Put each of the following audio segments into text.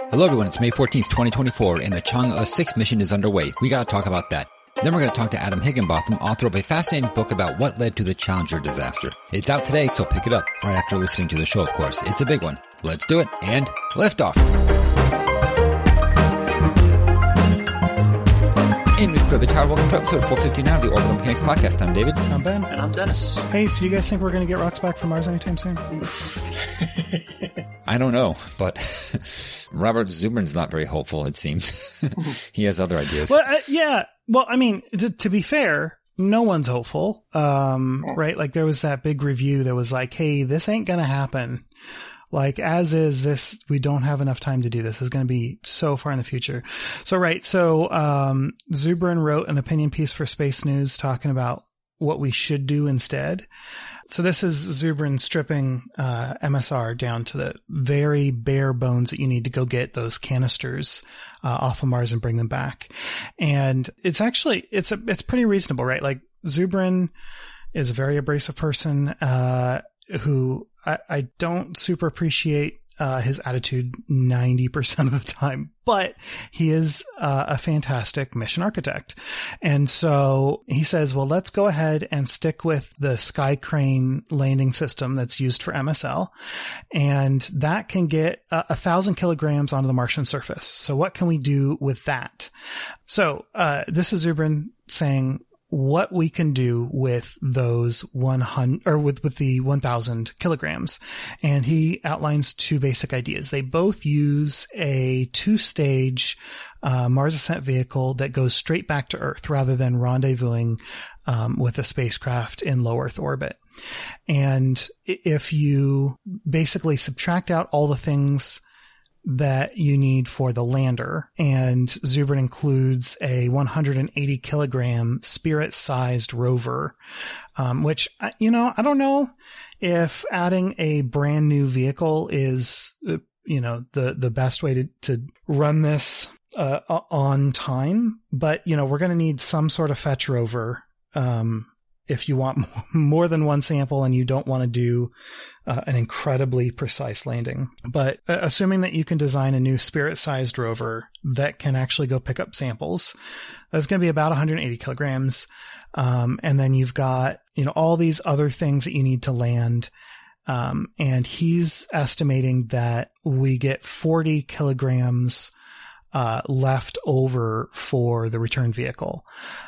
Hello everyone, it's May 14th, 2024, and the Chang'e 6 mission is underway. We gotta talk about that. Then we're gonna talk to Adam Higginbotham, author of a fascinating book about what led to the Challenger disaster. It's out today, so pick it up right after listening to the show, of course. It's a big one. Let's do it, and liftoff! In for the Tower, welcome to episode 459 of the Orbital Mechanics Podcast. I'm David. I'm Ben. And I'm Dennis. Hey, so you guys think we're going to get rocks back from Mars anytime soon? I don't know, but Robert Zubrin's not very hopeful, it seems. He has other ideas. Well, yeah. Well, I mean, to be fair, no one's hopeful, right? Like there was that big review that was like, hey, this ain't going to happen. Like as is this, we don't have enough time to do this. It's going to be so far in the future. So, right. So, Zubrin wrote an opinion piece for Space News talking about what we should do instead. So this is Zubrin stripping, MSR down to the very bare bones that you need to go get those canisters, off of Mars and bring them back. And it's actually, it's pretty reasonable, right? Like Zubrin is a very abrasive person, who I don't super appreciate his attitude 90% of the time, but he is a fantastic mission architect. And so he says, well, let's go ahead and stick with the Sky Crane landing system that's used for MSL. And that can get 1,000 kilograms onto the Martian surface. So what can we do with that? So this is Zubrin saying, what we can do with those 100 or with the 1,000 kilograms. And he outlines two basic ideas. They both use a 2-stage Mars ascent vehicle that goes straight back to Earth rather than rendezvousing with a spacecraft in low Earth orbit. And if you basically subtract out all the things that you need for the lander, and Zubrin includes a 180 kilogram Spirit-sized rover, which, I don't know if adding a brand new vehicle is, the best way to run this, on time, but, we're going to need some sort of fetch rover, if you want more than one sample and you don't want to do an incredibly precise landing. But assuming that you can design a new Spirit-sized rover that can actually go pick up samples, that's going to be about 180 kilograms. And then you've got, all these other things that you need to land. And he's estimating that we get 40 kilograms left over for the return vehicle.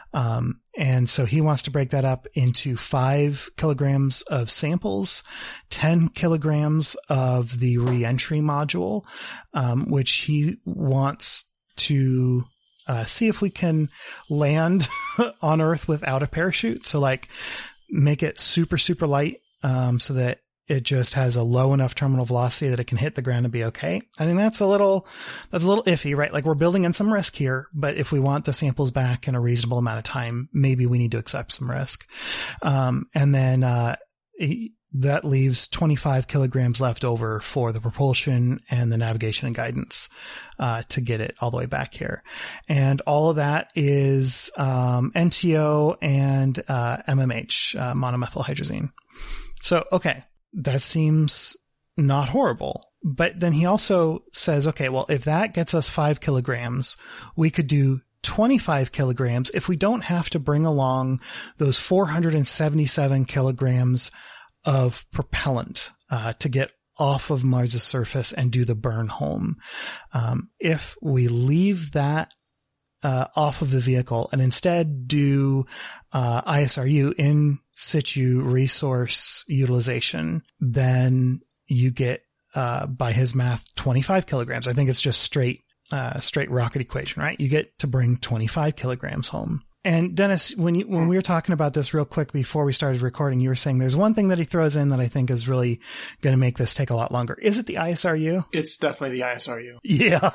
And so he wants to break that up into 5 kilograms of samples, 10 kilograms of the re-entry module, which he wants to see if we can land on Earth without a parachute. So like make it super, super light, so that it just has a low enough terminal velocity that it can hit the ground and be okay. I think that's a little iffy, right? Like we're building in some risk here, but if we want the samples back in a reasonable amount of time, maybe we need to accept some risk. And then, that leaves 25 kilograms left over for the propulsion and the navigation and guidance, to get it all the way back here. And all of that is, NTO and, MMH, monomethylhydrazine. So, okay. That seems not horrible. But then he also says, okay, well, if that gets us 5 kilograms, we could do 25 kilograms if we don't have to bring along those 477 kilograms of propellant, to get off of Mars' surface and do the burn home. If we leave that off of the vehicle and instead do ISRU, in situ resource utilization, then you get, by his math, 25 kilograms. I think it's just straight rocket equation, right? You get to bring 25 kilograms home. And Dennis, when we were talking about this real quick before we started recording, you were saying there's one thing that he throws in that I think is really going to make this take a lot longer. Is it the ISRU? It's definitely the ISRU. Yeah.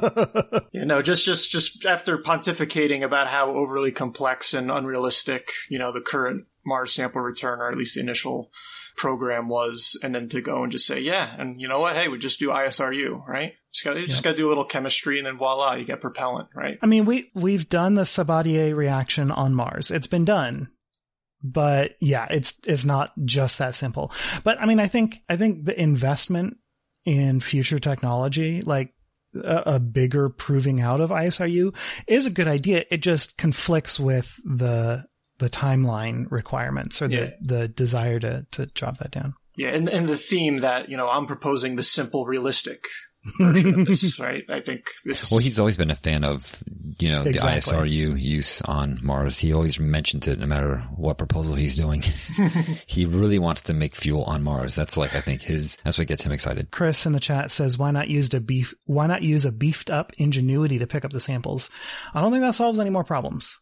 Just after pontificating about how overly complex and unrealistic, the current Mars sample return, or at least the initial program was, and then to go and just say, yeah, and you know what? Hey, we just do ISRU, right? Just got to do a little chemistry, and then voila, you get propellant, right? I mean, we've done the Sabatier reaction on Mars. It's been done. But yeah, it's not just that simple. But I mean, I think the investment in future technology, like a bigger proving out of ISRU is a good idea. It just conflicts with the timeline requirements or the desire to drop that down. Yeah, and the theme that, I'm proposing the simple, realistic version of this, right? I think it's... Well, he's always been a fan of, the ISRU use on Mars. He always mentions it no matter what proposal he's doing. He really wants to make fuel on Mars. That's I think that's what gets him excited. Chris in the chat says, why not use a beefed up Ingenuity to pick up the samples? I don't think that solves any more problems.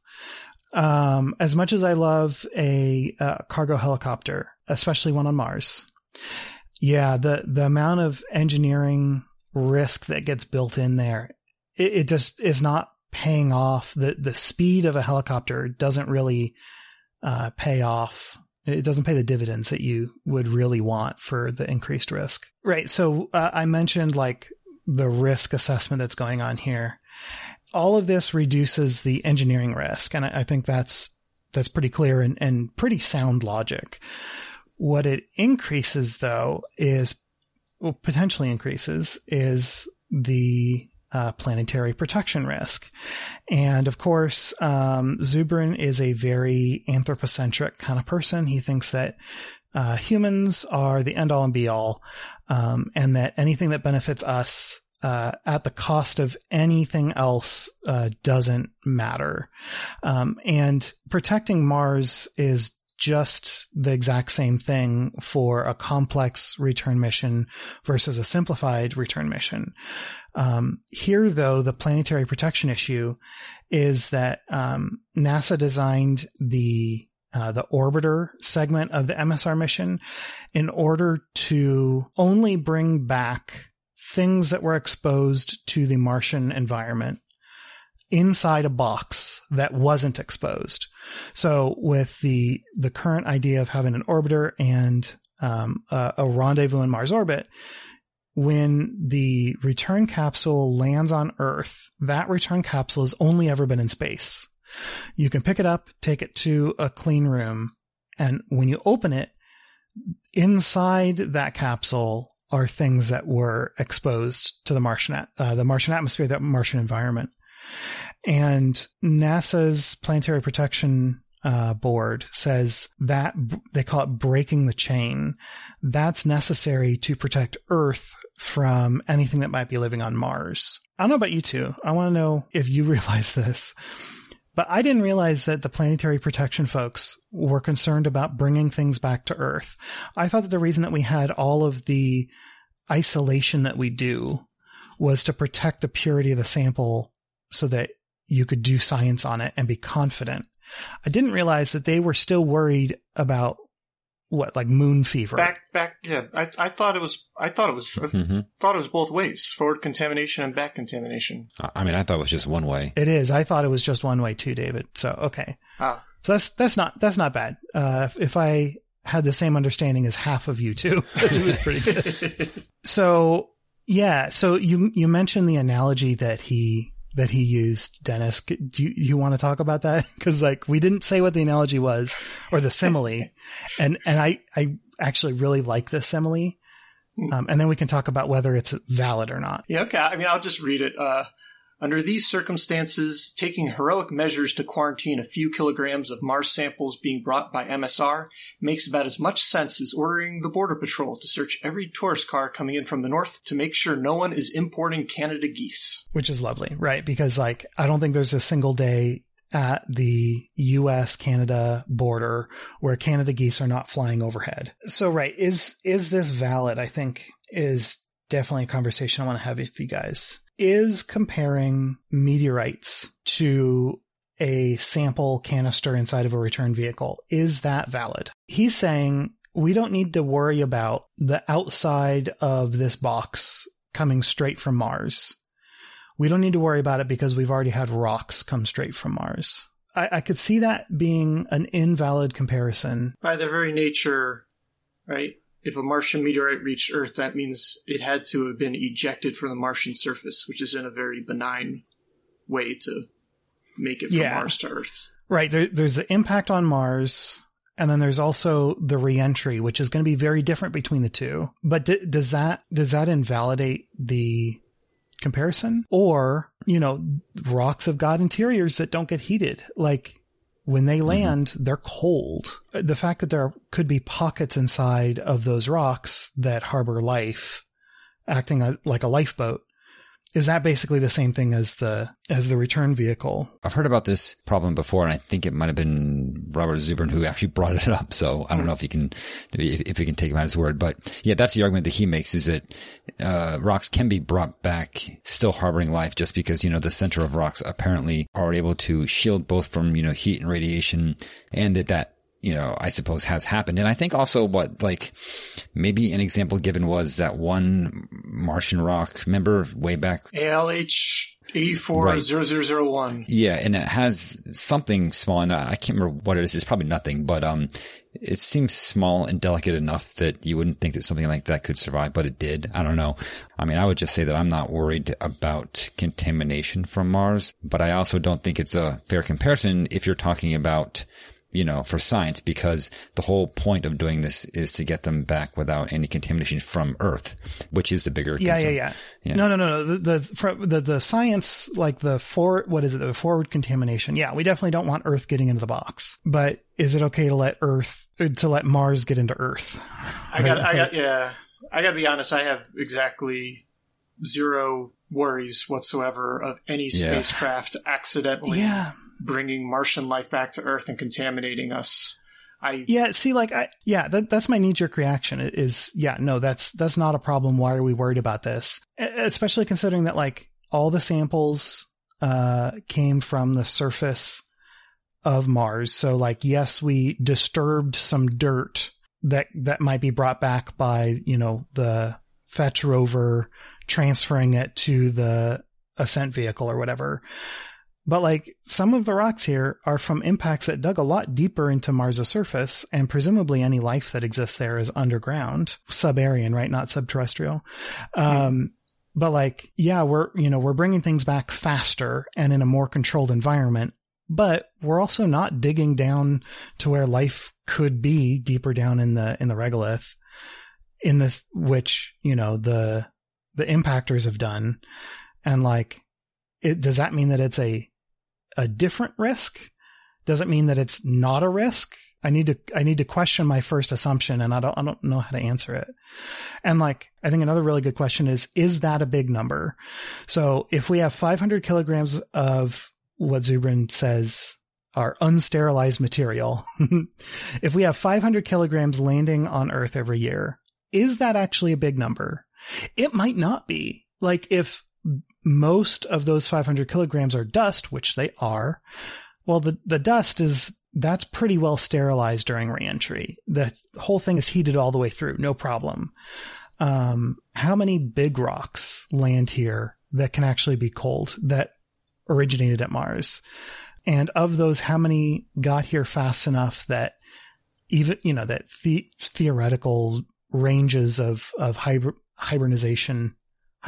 As much as I love a cargo helicopter, especially one on Mars, yeah, the amount of engineering risk that gets built in there, it just is not paying off. The speed of a helicopter doesn't really pay off. It doesn't pay the dividends that you would really want for the increased risk. Right. So I mentioned the risk assessment that's going on here. All of this reduces the engineering risk, and I think that's pretty clear and pretty sound logic. What it increases, though, potentially increases the planetary protection risk. And of course, Zubrin is a very anthropocentric kind of person. He thinks that humans are the end all and be all, and that anything that benefits us at the cost of anything else doesn't matter. And protecting Mars is just the exact same thing for a complex return mission versus a simplified return mission. Here, though, the planetary protection issue is that NASA designed the orbiter segment of the MSR mission in order to only bring back things that were exposed to the Martian environment inside a box that wasn't exposed. So with the current idea of having an orbiter and a rendezvous in Mars orbit, when the return capsule lands on Earth, that return capsule has only ever been in space. You can pick it up, take it to a clean room, and when you open it, inside that capsule are things that were exposed to the Martian atmosphere, the Martian environment. And NASA's Planetary Protection Board says that they call it breaking the chain. That's necessary to protect Earth from anything that might be living on Mars. I don't know about you two. I want to know if you realize this. But I didn't realize that the planetary protection folks were concerned about bringing things back to Earth. I thought that the reason that we had all of the isolation that we do was to protect the purity of the sample so that you could do science on it and be confident. I didn't realize that they were still worried about moon fever. Yeah. I thought it was both ways: forward contamination and back contamination. I mean, I thought it was just one way. It is. I thought it was just one way too, David. So, okay. So that's not bad. If I had the same understanding as half of you two, it was pretty good. So, yeah. So you mentioned the analogy that he used, Dennis. Do you want to talk about that? Because we didn't say what the analogy was or the simile, and I actually really like the simile, and then we can talk about whether it's valid or not. Yeah, okay. I mean, I'll just read it. Under these circumstances, taking heroic measures to quarantine a few kilograms of Mars samples being brought by MSR makes about as much sense as ordering the Border Patrol to search every tourist car coming in from the north to make sure no one is importing Canada geese. Which is lovely, right? Because I don't think there's a single day at the US-Canada border where Canada geese are not flying overhead. So, right, is this valid? I think is definitely a conversation I want to have with you guys. Is comparing meteorites to a sample canister inside of a return vehicle, is that valid? He's saying we don't need to worry about the outside of this box coming straight from Mars. We don't need to worry about it because we've already had rocks come straight from Mars. I could see that being an invalid comparison. By their very nature, right? If a Martian meteorite reached Earth, that means it had to have been ejected from the Martian surface, which is in a very benign way to make it from Mars to Earth. Right. There's the impact on Mars, and then there's also the reentry, which is going to be very different between the two. But does that invalidate the comparison. Or, rocks have got interiors that don't get heated. Like when they land, they're cold. The fact that there could be pockets inside of those rocks that harbor life, acting like a lifeboat, is that basically the same thing as the return vehicle? I've heard about this problem before, and I think it might have been Robert Zubrin who actually brought it up. So I don't know if you can take him at his word, but yeah, that's the argument that he makes, is that rocks can be brought back still harboring life, just because the center of rocks apparently are able to shield both from heat and radiation, and that I suppose has happened. And I think also maybe an example given was that one Martian rock, remember way back? ALH 840001. Yeah. And it has something small in that. I can't remember what it is. It's probably nothing, but, it seems small and delicate enough that you wouldn't think that something like that could survive, but it did. I don't know. I mean, I would just say that I'm not worried about contamination from Mars, but I also don't think it's a fair comparison if you're talking about for science, because the whole point of doing this is to get them back without any contamination from Earth, which is the bigger concern. Yeah. No. The science, like the forward contamination. Yeah, we definitely don't want Earth getting into the box. But is it okay to let Mars get into Earth? I gotta be honest. I have exactly zero worries whatsoever of any spacecraft accidentally bringing Martian life back to Earth and contaminating us. That's my knee-jerk reaction is, that's not a problem. Why are we worried about this? Especially considering that all the samples came from the surface of Mars. So yes, we disturbed some dirt that might be brought back by, the fetch rover transferring it to the ascent vehicle or whatever. But some of the rocks here are from impacts that dug a lot deeper into Mars' surface, and presumably any life that exists there is underground, sub-Aryan, right? Not subterrestrial. But we're bringing things back faster and in a more controlled environment, but we're also not digging down to where life could be deeper down in the regolith, which the impactors have done. And does that mean that it's a different risk? Does it mean that it's not a risk? I need to question my first assumption, and I don't know how to answer it. And I think another really good question is that a big number? So if we have 500 kilograms of what Zubrin says are unsterilized material, if we have 500 kilograms landing on Earth every year, is that actually a big number? It might not be. If most of those 500 kilograms are dust, which they are, well, the dust that's pretty well sterilized during reentry. The whole thing is heated all the way through, no problem. How many big rocks land here that can actually be cold that originated at Mars? And of those, how many got here fast enough that even, that theoretical ranges of hibernation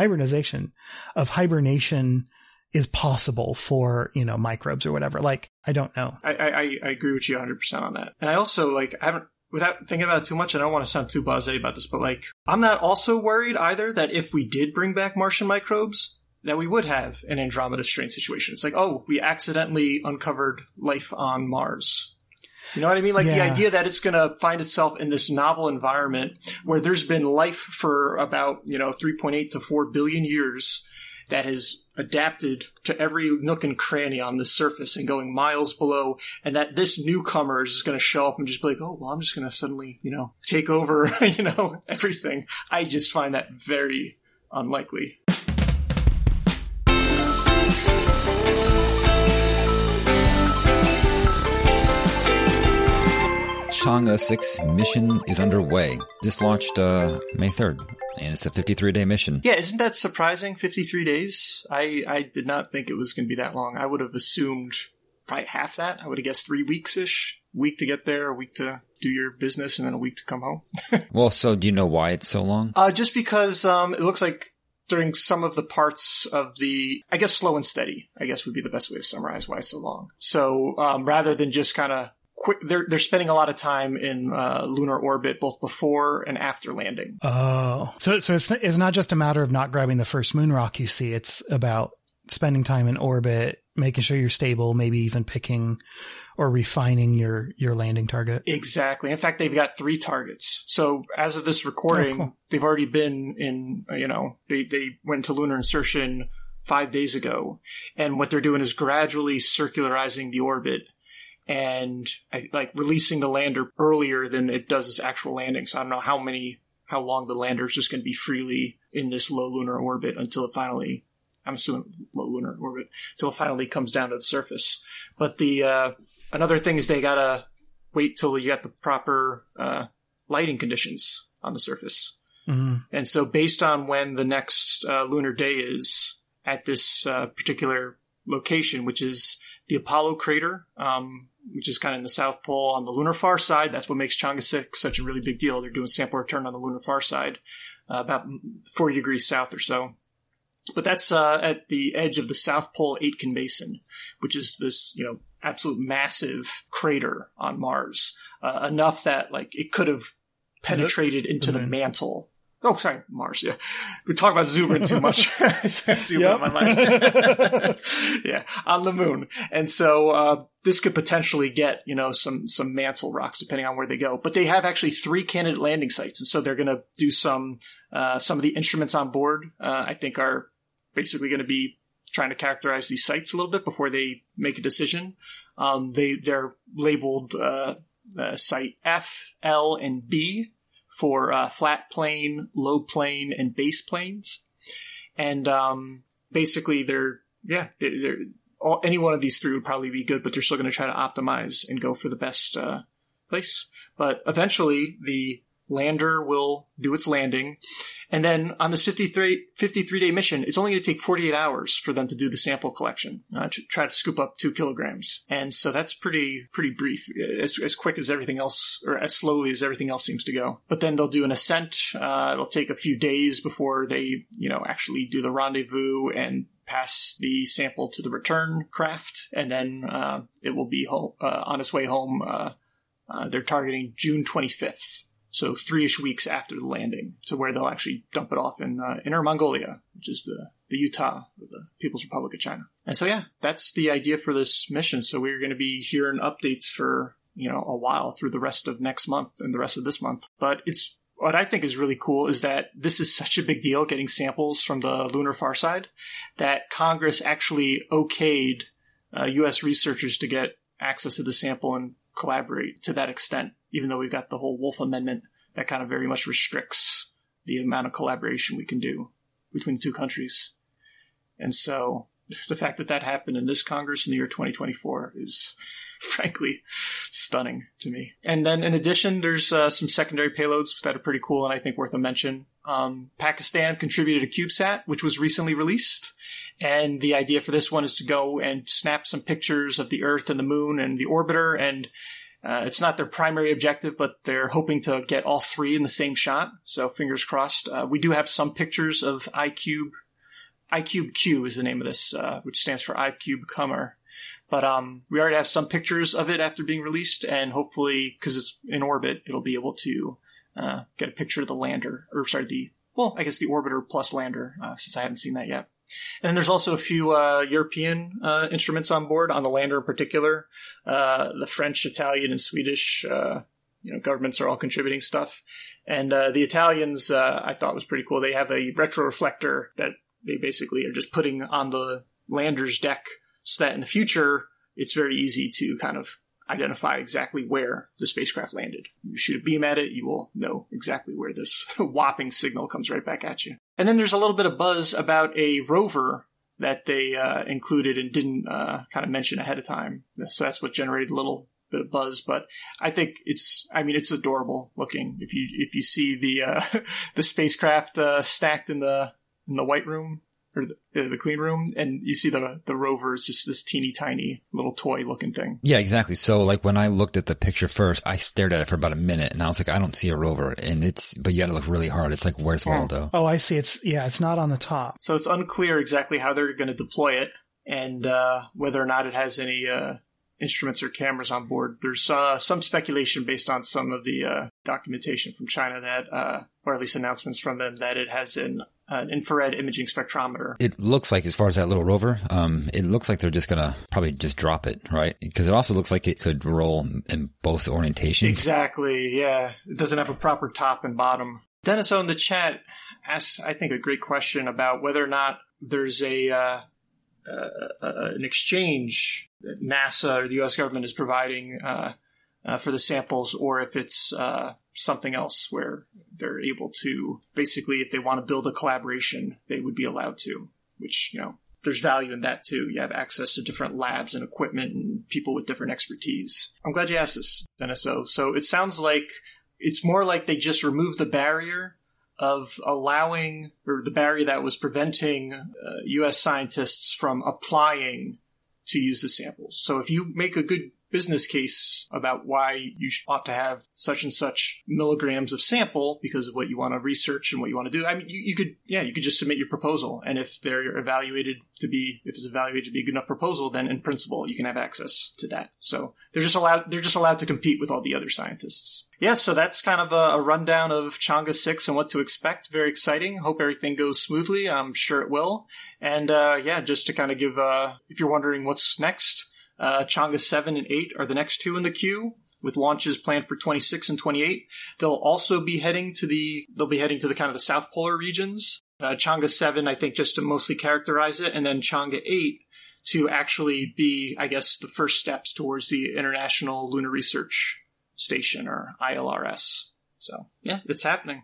is possible for, microbes or whatever. I don't know. I agree with you 100% on that. And I also without thinking about it too much, I don't want to sound too blasé about this, but I'm not also worried either that if we did bring back Martian microbes, that we would have an Andromeda strain situation. It's we accidentally uncovered life on Mars. You know what I mean? The idea that it's going to find itself in this novel environment where there's been life for about, 3.8 to 4 billion years that has adapted to every nook and cranny on the surface and going miles below, and that this newcomer is going to show up and just be oh, well, I'm just going to suddenly, take over, everything. I just find that very unlikely. Chang'e 6 mission is underway. This launched May 3rd, and it's a 53-day mission. Yeah, isn't that surprising? 53 days? I did not think it was going to be that long. I would have assumed probably half that. I would have guessed 3 weeks-ish. A week to get there, a week to do your business, and then a week to come home. Well, so do you know why it's so long? Just because it looks like during some of the parts of slow and steady, I guess would be the best way to summarize why it's so long. So rather than just kind of they're spending a lot of time in lunar orbit both before and after landing. Oh, so it's not just a matter of not grabbing the first moon rock you see. It's about spending time in orbit, making sure you're stable, maybe even picking or refining your landing target. Exactly. In fact, they've got 3 targets. So as of this recording, cool. They've already been in, they went to lunar insertion 5 days ago. And what they're doing is gradually circularizing the orbit and like releasing the lander earlier than it does its actual landing. So I don't know how long the lander is just going to be freely in this low lunar orbit until it finally, I'm assuming low lunar orbit, until it finally comes down to the surface. But another thing is they gotta wait till you got the proper lighting conditions on the surface. Mm-hmm. And so based on when the next lunar day is at this particular location, which is the Apollo crater, which is kind of in the South Pole on the lunar far side. That's what makes Chang'e 6 such a really big deal. They're doing sample return on the lunar far side, about 40 degrees south or so. But that's at the edge of the South Pole Aitken Basin, which is this, absolute massive crater on Mars, enough that like it could have penetrated into the mantle. Oh, sorry, Mars. Yeah, we talk about zooming too much. Zooming on my mind. Yeah, on the moon, and so this could potentially get some mantle rocks depending on where they go. But they have actually 3 candidate landing sites, and so they're going to do some of the instruments on board. I think are basically going to be trying to characterize these sites a little bit before they make a decision. They're labeled site F, L, and B for flat plane, low plane, and base planes. And basically any one of these 3 would probably be good, but they're still going to try to optimize and go for the best place. But eventually the lander will do its landing. And then on this 53-day mission, it's only going to take 48 hours for them to do the sample collection, to try to scoop up 2 kilograms. And so that's pretty brief, as quick as everything else, or as slowly as everything else seems to go. But then they'll do an ascent. It'll take a few days before they, actually do the rendezvous and pass the sample to the return craft. And then it will be on its way home. They're targeting June 25th. So 3-ish weeks after the landing, to where they'll actually dump it off in Inner Mongolia, which is the Utah of the People's Republic of China. And so, yeah, that's the idea for this mission. So we're going to be hearing updates for, a while through the rest of next month and the rest of this month. But what I think is really cool is that this is such a big deal, getting samples from the lunar far side, that Congress actually okayed U.S. researchers to get access to the sample and collaborate to that extent, even though we've got the whole Wolf Amendment that kind of very much restricts the amount of collaboration we can do between the 2 countries. And so the fact that happened in this Congress in the year 2024 is frankly stunning to me. And then in addition, there's some secondary payloads that are pretty cool and I think worth a mention. Pakistan contributed a CubeSat, which was recently released. And the idea for this one is to go and snap some pictures of the Earth and the Moon and the orbiter. And it's not their primary objective, but they're hoping to get all 3 in the same shot. So fingers crossed. We do have some pictures of iCube. iCubeQ is the name of this, which stands for iCube Qamar. But we already have some pictures of it after being released. And hopefully, because it's in orbit, it'll be able to get a picture of the lander. the orbiter plus lander, since I haven't seen that yet. And then there's also a few European instruments on board, on the lander in particular. The French, Italian, and Swedish governments are all contributing stuff. And the Italians, I thought was pretty cool. They have a retroreflector that they basically are just putting on the lander's deck so that in the future, it's very easy to kind of identify exactly where the spacecraft landed. You shoot a beam at it, you will know exactly where this whopping signal comes right back at you. And then there's a little bit of buzz about a rover that they included and didn't kind of mention ahead of time. So that's what generated a little bit of buzz. But I think it's adorable looking. If you see the spacecraft stacked in the white room, or the clean room, and you see the rover is just this teeny tiny little toy looking thing. Yeah, exactly. So like when I looked at the picture first, I stared at it for about a minute and I was like, I don't see a rover. But you got to look really hard. It's like, where's Waldo? Oh, I see. It's not on the top. So it's unclear exactly how they're going to deploy it and whether or not it has any instruments or cameras on board. There's some speculation based on some of the documentation from China that, or at least announcements from them, that it has an infrared imaging spectrometer. It looks like, as far as that little rover, it looks like they're just going to probably just drop it, right? Because it also looks like it could roll in both orientations. Exactly, yeah. It doesn't have a proper top and bottom. Dennis O in the chat asked, I think, a great question about whether or not there's an exchange that NASA or the U.S. government is providing for the samples, or if it's something else where they're able to, basically, if they want to build a collaboration, they would be allowed to, which, there's value in that too. You have access to different labs and equipment and people with different expertise. I'm glad you asked this, Dennis O. So it sounds like it's more like they just removed the barrier of allowing, or the barrier that was preventing U.S. scientists from applying to use the samples. So if you make a good business case about why you ought to have such and such milligrams of sample because of what you want to research and what you want to do, I mean, you could just submit your proposal. And if they're evaluated to be, if it's evaluated to be a good enough proposal, then in principle, you can have access to that. So they're just allowed to compete with all the other scientists. Yeah, so that's kind of a rundown of Chang'e 6 and what to expect. Very exciting. Hope everything goes smoothly. I'm sure it will. And just to kind of give, if you're wondering what's next, Chang'e 7 and 8 are the next two in the queue, with launches planned for 26 and 28. They'll also be heading to the kind of the South Polar regions. Chang'e 7, I think, just to mostly characterize it, and then Chang'e 8 to actually be, I guess, the first steps towards the International Lunar Research Station, or ILRS. So, yeah, it's happening.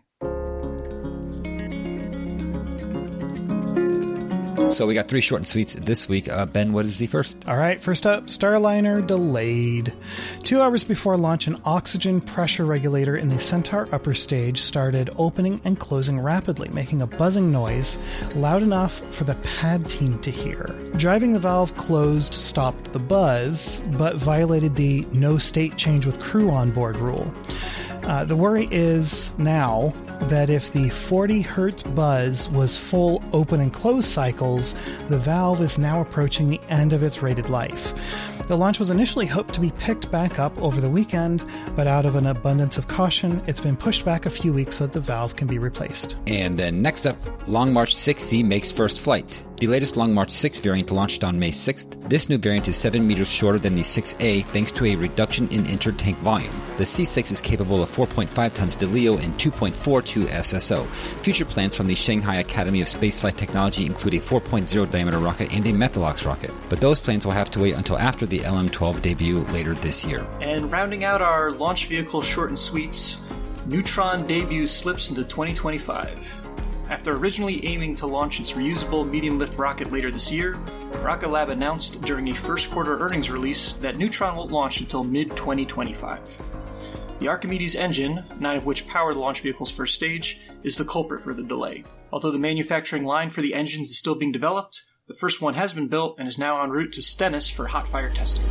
So we got 3 short and sweets this week. Ben, what is the first? All right, first up, Starliner delayed. 2 hours before launch, an oxygen pressure regulator in the Centaur upper stage started opening and closing rapidly, making a buzzing noise loud enough for the pad team to hear. Driving the valve closed stopped the buzz, but violated the no state change with crew on board rule. The worry is now that if the 40 hertz buzz was full open and close cycles, the valve is now approaching the end of its rated life. The launch was initially hoped to be picked back up over the weekend, but out of an abundance of caution, it's been pushed back a few weeks so that the valve can be replaced. And then next up, Long March 6C makes first flight. The latest Long March 6 variant launched on May 6th. This new variant is 7 meters shorter than the 6A thanks to a reduction in inter-tank volume. The C6 is capable of 4.5 tons DeLeo and 2.42 SSO. Future plans from the Shanghai Academy of Spaceflight Technology include a 4.0 diameter rocket and a Methalox rocket, but those plans will have to wait until after the LM-12 debut later this year. And rounding out our launch vehicle short and sweets, Neutron debut slips into 2025. After originally aiming to launch its reusable medium-lift rocket later this year, Rocket Lab announced during a first-quarter earnings release that Neutron won't launch until mid-2025. The Archimedes engine, 9 of which power the launch vehicle's first stage, is the culprit for the delay. Although the manufacturing line for the engines is still being developed, the first one has been built and is now en route to Stennis for hot fire testing.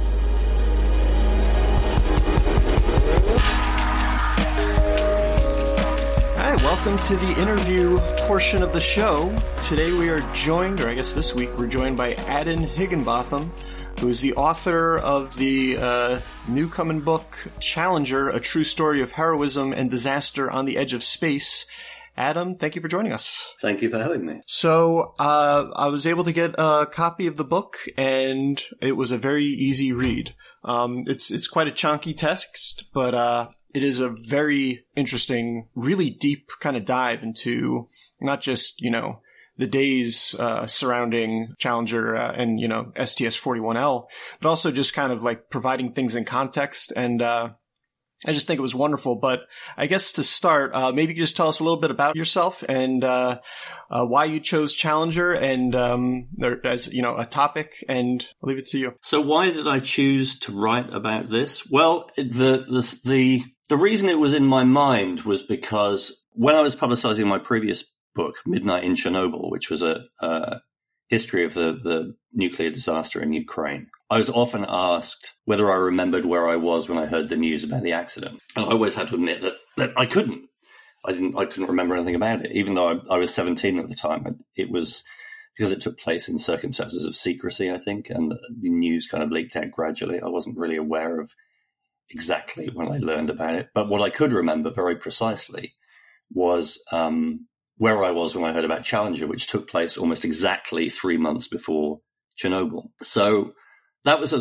Hi, welcome to the interview portion of the show. Today we are joined, or I guess this week we're joined by Adam Higginbotham, who is the author of the new-coming book, Challenger, A True Story of Heroism and Disaster on the Edge of Space. Adam, thank you for joining us. Thank you for having me. So, I was able to get a copy of the book, and it was a very easy read. It's quite a chunky text, but it is a very interesting, really deep kind of dive into not just, the days surrounding Challenger and, STS-41L, but also just kind of like providing things in context. And I just think it was wonderful. But I guess to start, maybe you could just tell us a little bit about yourself and why you chose Challenger and as a topic, and I'll leave it to you. So why did I choose to write about this? Well, the reason it was in my mind was because when I was publicizing my previous book, Midnight in Chernobyl, which was a history of the nuclear disaster in Ukraine, I was often asked whether I remembered where I was when I heard the news about the accident. And I always had to admit that I couldn't. I couldn't remember anything about it, even though I was 17 at the time. It was because it took place in circumstances of secrecy, I think, and the news kind of leaked out gradually. I wasn't really aware of exactly when I learned about it. But what I could remember very precisely was where I was when I heard about Challenger, which took place almost exactly 3 months before Chernobyl. So that was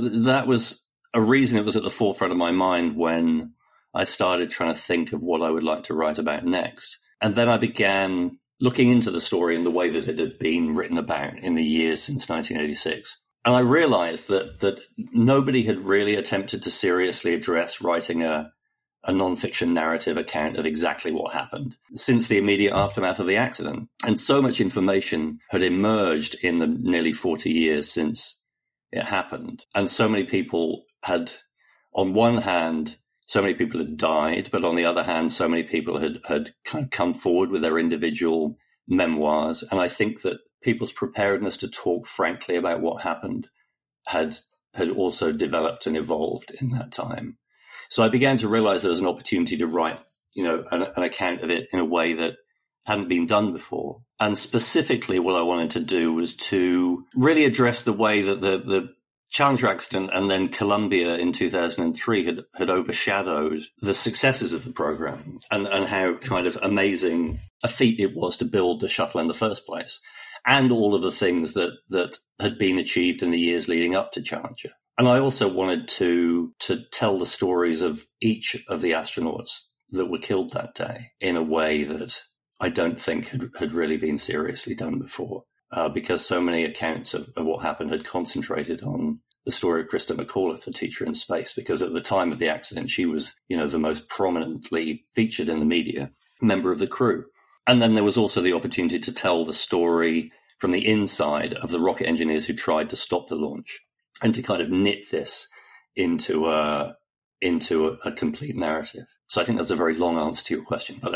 a reason it was at the forefront of my mind when I started trying to think of what I would like to write about next. And then I began looking into the story in the way that it had been written about in the years since 1986. And I realized that nobody had really attempted to seriously address writing a non-fiction narrative account of exactly what happened since the immediate aftermath of the accident. And so much information had emerged in the nearly 40 years since it happened. And so many people had, on one hand, so many people had died, but on the other hand, so many people had kind of come forward with their individual memoirs. And I think that people's preparedness to talk frankly about what happened had also developed and evolved in that time. So I began to realize there was an opportunity to write, an account of it in a way that hadn't been done before. And specifically what I wanted to do was to really address the way that the Challenger accident and then Columbia in 2003 had overshadowed the successes of the program and how kind of amazing a feat it was to build the shuttle in the first place, and all of the things that had been achieved in the years leading up to Challenger. And I also wanted to tell the stories of each of the astronauts that were killed that day in a way that I don't think had really been seriously done before. Because so many accounts of what happened had concentrated on the story of Krista McAuliffe, the teacher in space, because at the time of the accident, she was, the most prominently featured in the media member of the crew. And then there was also the opportunity to tell the story from the inside of the rocket engineers who tried to stop the launch and to kind of knit this into a complete narrative. So I think that's a very long answer to your question, but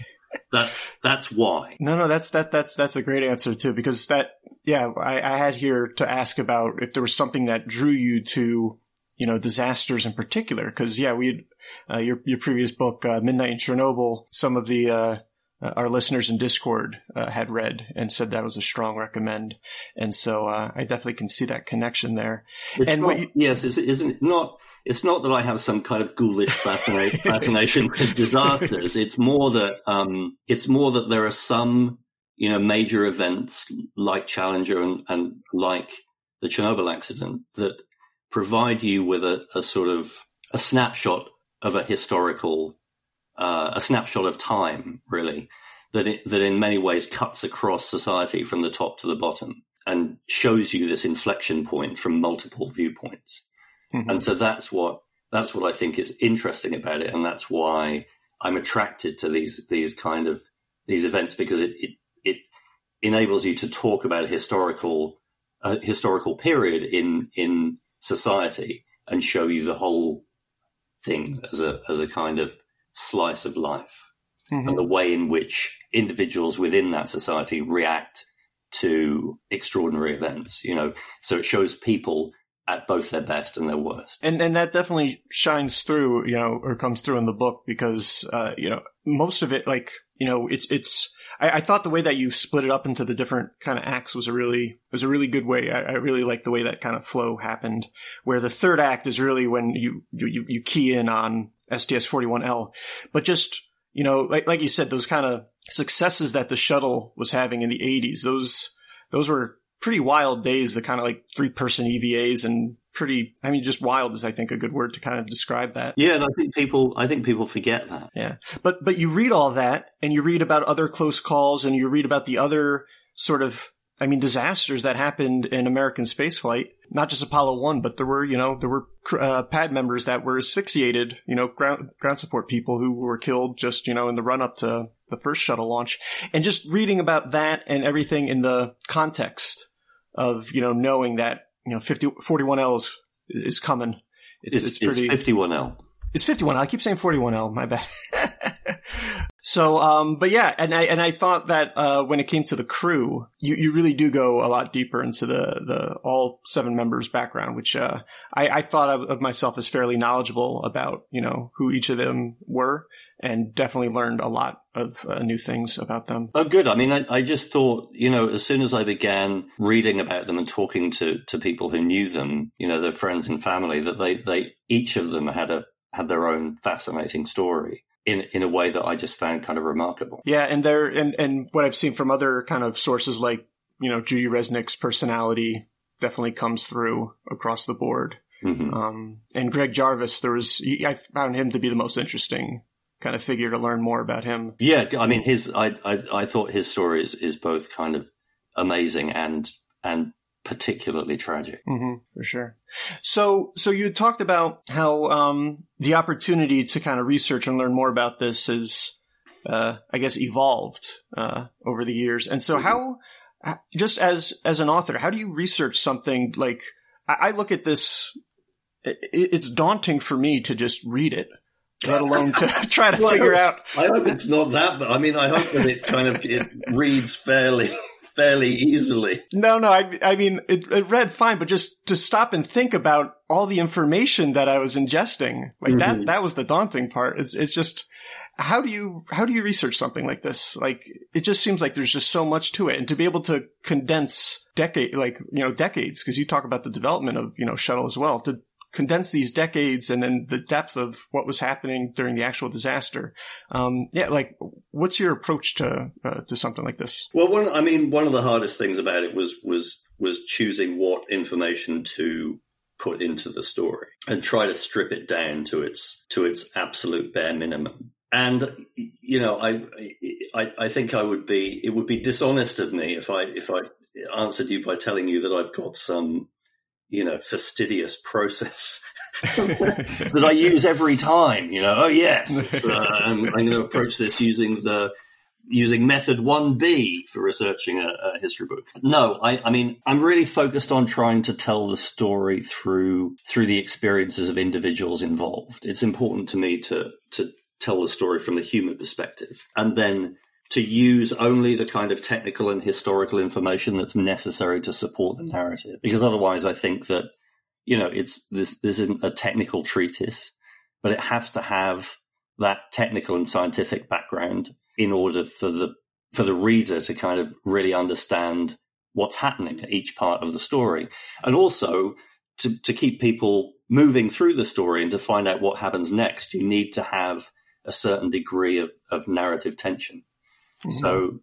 that's why. No, that's a great answer too, because I had here to ask about if there was something that drew you to, disasters in particular. Cause we had, your previous book, Midnight in Chernobyl, some of the, our listeners in Discord, had read and said that was a strong recommend. And so, I definitely can see that connection there. It's not that I have some kind of ghoulish fascination with disasters. It's more that there are some, major events like Challenger and like the Chernobyl accident that provide you with a sort of a snapshot of a historical, a snapshot of time, really, that in many ways cuts across society from the top to the bottom and shows you this inflection point from multiple viewpoints. Mm-hmm. And so that's what I think is interesting about it, and that's why I'm attracted to these events, because it enables you to talk about a historical period in society and show you the whole thing as a kind of slice of life, mm-hmm. and the way in which individuals within that society react to extraordinary events. So it shows people at both their best and their worst. And that definitely shines through, or comes through in the book, because, most of it, I thought the way that you split it up into the different kind of acts was a really good way. I really like the way that kind of flow happened, where the third act is really when you key in on STS-41L, but just, like you said, those kind of successes that the shuttle was having in the 80s, those were pretty wild days, the kind of like 3-person EVAs, and just wild is, I think, a good word to kind of describe that. Yeah, and I think people forget that. Yeah. But you read all that, and you read about other close calls, and you read about the other sort of, disasters that happened in American spaceflight, not just Apollo 1, but there were pad members that were asphyxiated, ground support people who were killed just, in the run up to the first shuttle launch. And just reading about that and everything in the context of, knowing that, 41L is coming. It's pretty. It's 51L. It's 51L. I keep saying 41L. My bad. So, but yeah, and I thought that, when it came to the crew, you really do go a lot deeper into the all 7 members' background, which, I thought of myself as fairly knowledgeable about, who each of them were, and definitely learned a lot of new things about them. Oh, good. I mean, I just thought, as soon as I began reading about them and talking to people who knew them, their friends and family, that they each of them had their own fascinating story in a way that I just found kind of remarkable. Yeah, and what I've seen from other kind of sources, like, Judy Resnick's personality definitely comes through across the board. Mm-hmm. And Greg Jarvis, I found him to be the most interesting kind of figure to learn more about him. Yeah, I mean, I thought his story is both kind of amazing and particularly tragic. Mm-hmm, for sure. So you talked about how the opportunity to kind of research and learn more about this is, I guess, evolved over the years. And so how, just as an author, how do you research something like, I look at this, it's daunting for me to just read it, let alone to try to figure out. I hope it's not that, but I mean, I hope that it reads fairly easily. No, I mean, it read fine, but just to stop and think about all the information that I was ingesting, like mm-hmm. that was the daunting part. It's just, how do you research something like this? Like, it just seems like there's just so much to it, and to be able to condense decades, because you talk about the development of, Shuttle as well, to condense these decades and then the depth of what was happening during the actual disaster. What's your approach to something like this? Well, one of the hardest things about it was choosing what information to put into the story and try to strip it down to its absolute bare minimum. And, I think it would be dishonest of me if I answered you by telling you that I've got some, fastidious process that I use every time, oh yes, I'm going to approach this using method 1B for researching a history book. No, I mean, I'm really focused on trying to tell the story through the experiences of individuals involved. It's important to me to tell the story from the human perspective, and then to use only the kind of technical and historical information that's necessary to support the narrative. Because otherwise I think that, this isn't a technical treatise, but it has to have that technical and scientific background in order for the reader to kind of really understand what's happening at each part of the story. And also to keep people moving through the story and to find out what happens next, you need to have a certain degree of narrative tension. Mm-hmm. So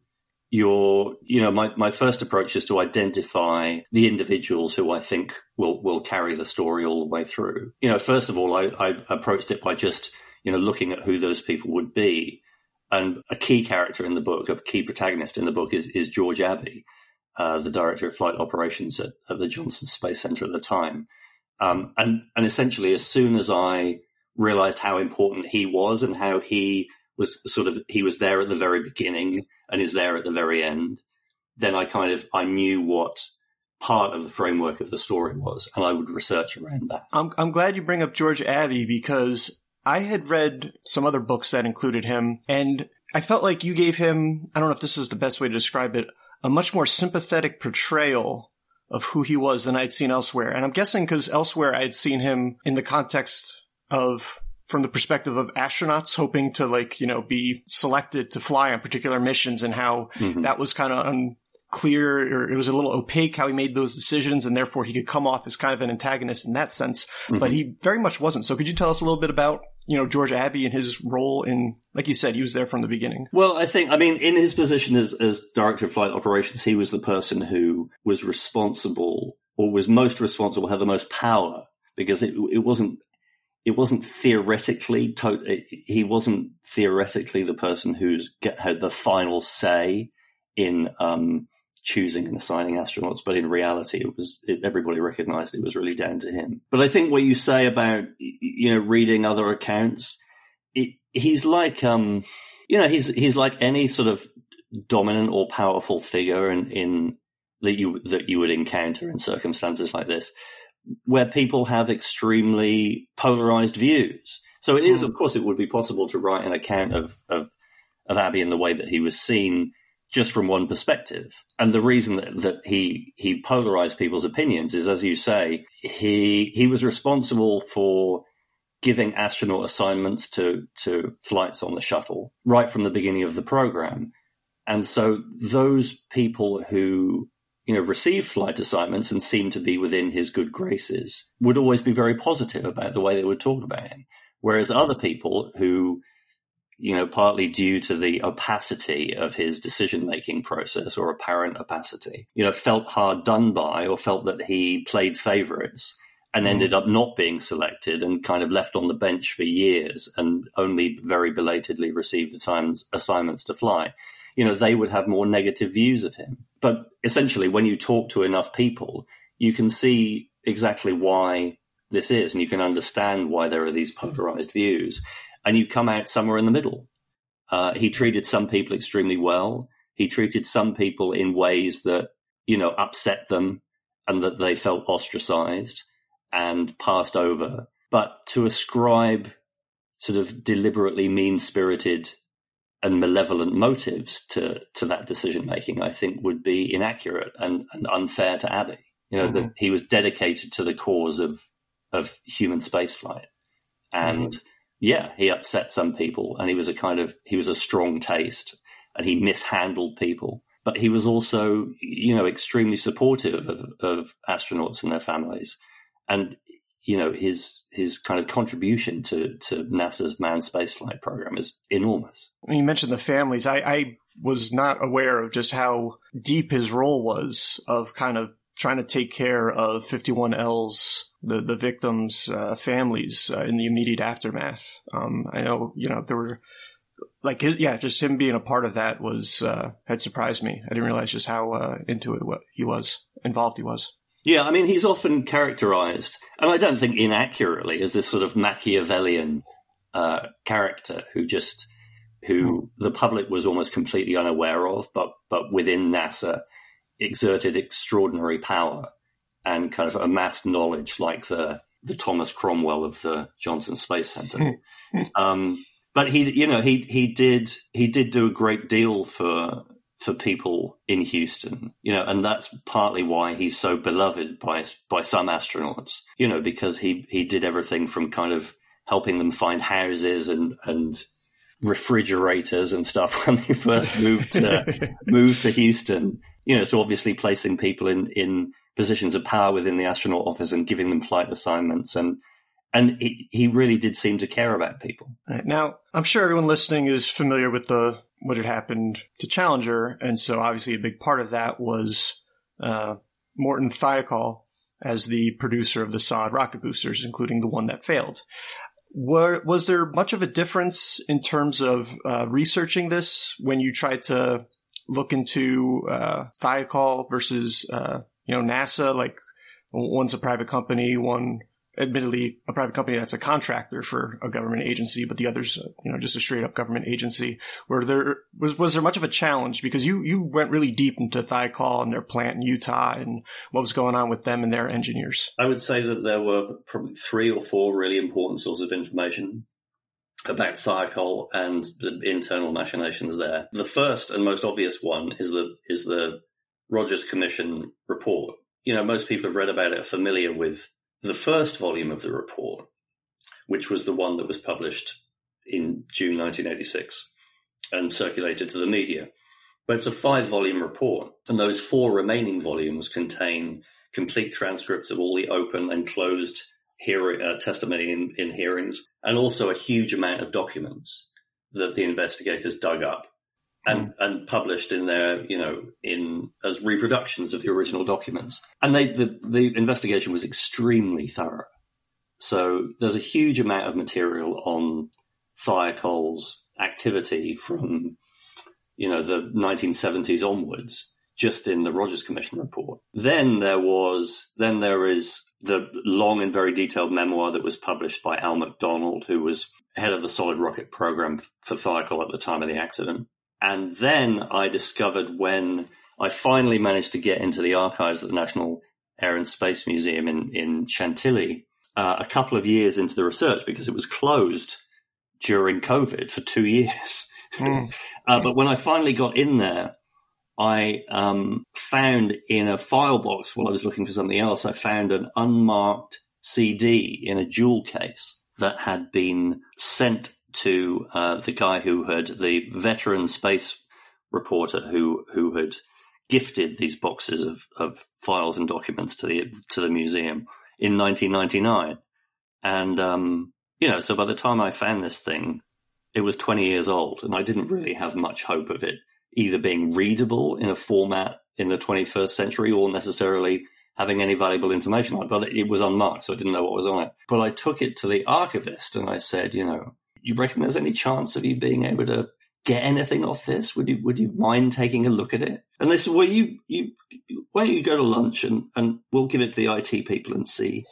my first approach is to identify the individuals who I think will carry the story all the way through. First of all, I approached it by just, looking at who those people would be. And a key character in the book, a key protagonist in the book is George Abbey, the director of flight operations at the Johnson Space Center at the time. And essentially, as soon as I realized how important he was and how he was there at the very beginning and is there at the very end, then I knew what part of the framework of the story was, and I would research around that. I'm glad you bring up George Abbey, because I had read some other books that included him, and I felt like you gave him, I don't know if this is the best way to describe it, a much more sympathetic portrayal of who he was than I'd seen elsewhere. And I'm guessing because elsewhere I'd seen him in the context of, from the perspective of astronauts hoping to be selected to fly on particular missions, and how mm-hmm. that was kind of unclear, or it was a little opaque how he made those decisions, and therefore he could come off as kind of an antagonist in that sense. Mm-hmm. But he very much wasn't. So could you tell us a little bit about, George Abbey and his role in, like you said, he was there from the beginning? Well, in his position as director of flight operations, he was the person who was responsible, or was most responsible, had the most power, because it wasn't theoretically, he wasn't theoretically the person had the final say in choosing and assigning astronauts, but in reality, everybody recognized it was really down to him. But I think what you say about, reading other accounts, he's like, he's like any sort of dominant or powerful figure in that you would encounter in circumstances like this, where people have extremely polarized views. So it is, of course, it would be possible to write an account of of Abbey and the way that he was seen just from one perspective. And the reason that he polarized people's opinions is, as you say, he was responsible for giving astronaut assignments to flights on the shuttle right from the beginning of the program. And so those people who, received flight assignments and seemed to be within his good graces would always be very positive about the way they would talk about him. Whereas other people who, partly due to the opacity of his decision-making process or apparent opacity, felt hard done by or felt that he played favorites and ended up not being selected and kind of left on the bench for years and only very belatedly received assignments to fly. They would have more negative views of him. But essentially, when you talk to enough people, you can see exactly why this is, and you can understand why there are these polarized views, and you come out somewhere in the middle. He treated some people extremely well. He treated some people in ways that, upset them and that they felt ostracized and passed over. But to ascribe sort of deliberately mean-spirited and malevolent motives to that decision-making, I think would be inaccurate and unfair to Abbey. That he was dedicated to the cause of human spaceflight. And he upset some people, and he was a strong taste, and he mishandled people. But he was also, extremely supportive of astronauts and their families. And, his kind of contribution to NASA's manned spaceflight program is enormous. You mentioned the families. I was not aware of just how deep his role was of kind of trying to take care of 51L's, the victims' families in the immediate aftermath. I know, there were just him being a part of that was had surprised me. I didn't realize just how into it involved he was. Yeah, I mean, he's often characterized, and I don't think inaccurately, as this sort of Machiavellian character who the public was almost completely unaware of, but within NASA exerted extraordinary power and kind of amassed knowledge like the Thomas Cromwell of the Johnson Space Center. But he did do a great deal for people in Houston, and that's partly why he's so beloved by some astronauts, because he did everything from kind of helping them find houses and refrigerators and stuff when they first moved to Houston, so obviously placing people in positions of power within the astronaut office and giving them flight assignments. And he really did seem to care about people. Right. Now, I'm sure everyone listening is familiar with what had happened to Challenger. And so obviously a big part of that was Morton Thiokol as the producer of the solid rocket boosters, including the one that failed. Was there much of a difference in terms of researching this when you tried to look into Thiokol versus NASA? Like, one's a private company, one admittedly a private company that's a contractor for a government agency, but the other's just a straight up government agency. Was there much of a challenge, because you went really deep into Thiokol and their plant in Utah and what was going on with them and their engineers? I would say that there were probably 3 or 4 really important sources of information about Thiokol and the internal machinations there. The first and most obvious one is the Rogers Commission report. Most people have read about it, are familiar with the first volume of the report, which was the one that was published in June 1986 and circulated to the media. But it's a 5-volume report, and those 4 remaining volumes contain complete transcripts of all the open and closed testimony in hearings, and also a huge amount of documents that the investigators dug up and published in their, as reproductions of the original documents. And the investigation was extremely thorough. So there's a huge amount of material on Thiokol's activity from, the 1970s onwards, just in the Rogers Commission report. Then there is the long and very detailed memoir that was published by Al McDonald, who was head of the solid rocket program for Thiokol at the time of the accident. And then I discovered, when I finally managed to get into the archives of the National Air and Space Museum in Chantilly, a couple of years into the research, because it was closed during COVID for 2 years. But when I finally got in there, I found in a file box while I was looking for something else, I found an unmarked CD in a jewel case that had been sent to the guy the veteran space reporter who had gifted these boxes of files and documents to the museum in 1999. And, so by the time I found this thing, it was 20 years old, and I didn't really have much hope of it either being readable in a format in the 21st century or necessarily having any valuable information on it. But it was unmarked, so I didn't know what was on it. But I took it to the archivist and I said, you reckon there's any chance of you being able to get anything off this? Would you mind taking a look at it? And they said, well, why don't you go to lunch and we'll give it to the IT people and see,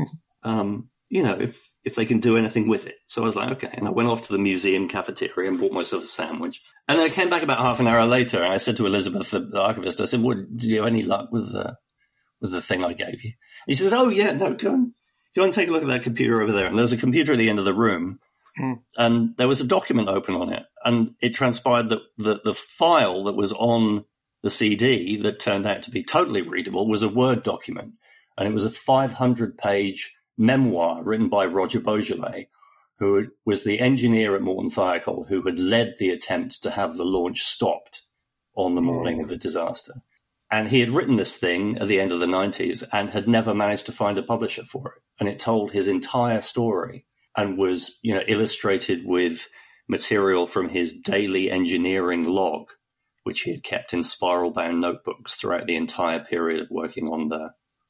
if they can do anything with it. So I was like, okay. And I went off to the museum cafeteria and bought myself a sandwich. And then I came back about half an hour later and I said to Elizabeth, the archivist, I said, well, did you have any luck with the thing I gave you? And she said, oh yeah, no, go and take a look at that computer over there. And there's a computer at the end of the room. And there was a document open on it. And it transpired that the file that was on the CD that turned out to be totally readable was a Word document. And it was a 500-page memoir written by Roger Beaujolais, who was the engineer at Morton Thiokol who had led the attempt to have the launch stopped on the morning of the disaster. And he had written this thing at the end of the 90s and had never managed to find a publisher for it. And it told his entire story and was, illustrated with material from his daily engineering log, which he had kept in spiral-bound notebooks throughout the entire period of working on the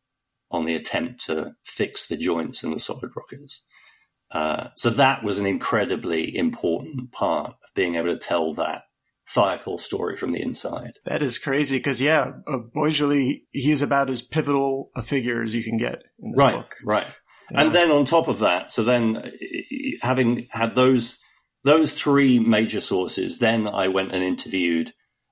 attempt to fix the joints in the solid rockets. So that was an incredibly important part of being able to tell that Thiokol story from the inside. That is crazy because, Beaujolais, he's about as pivotal a figure as you can get in this book. Right. Yeah. And then on top of that, so then having had those three major sources, then I went and interviewed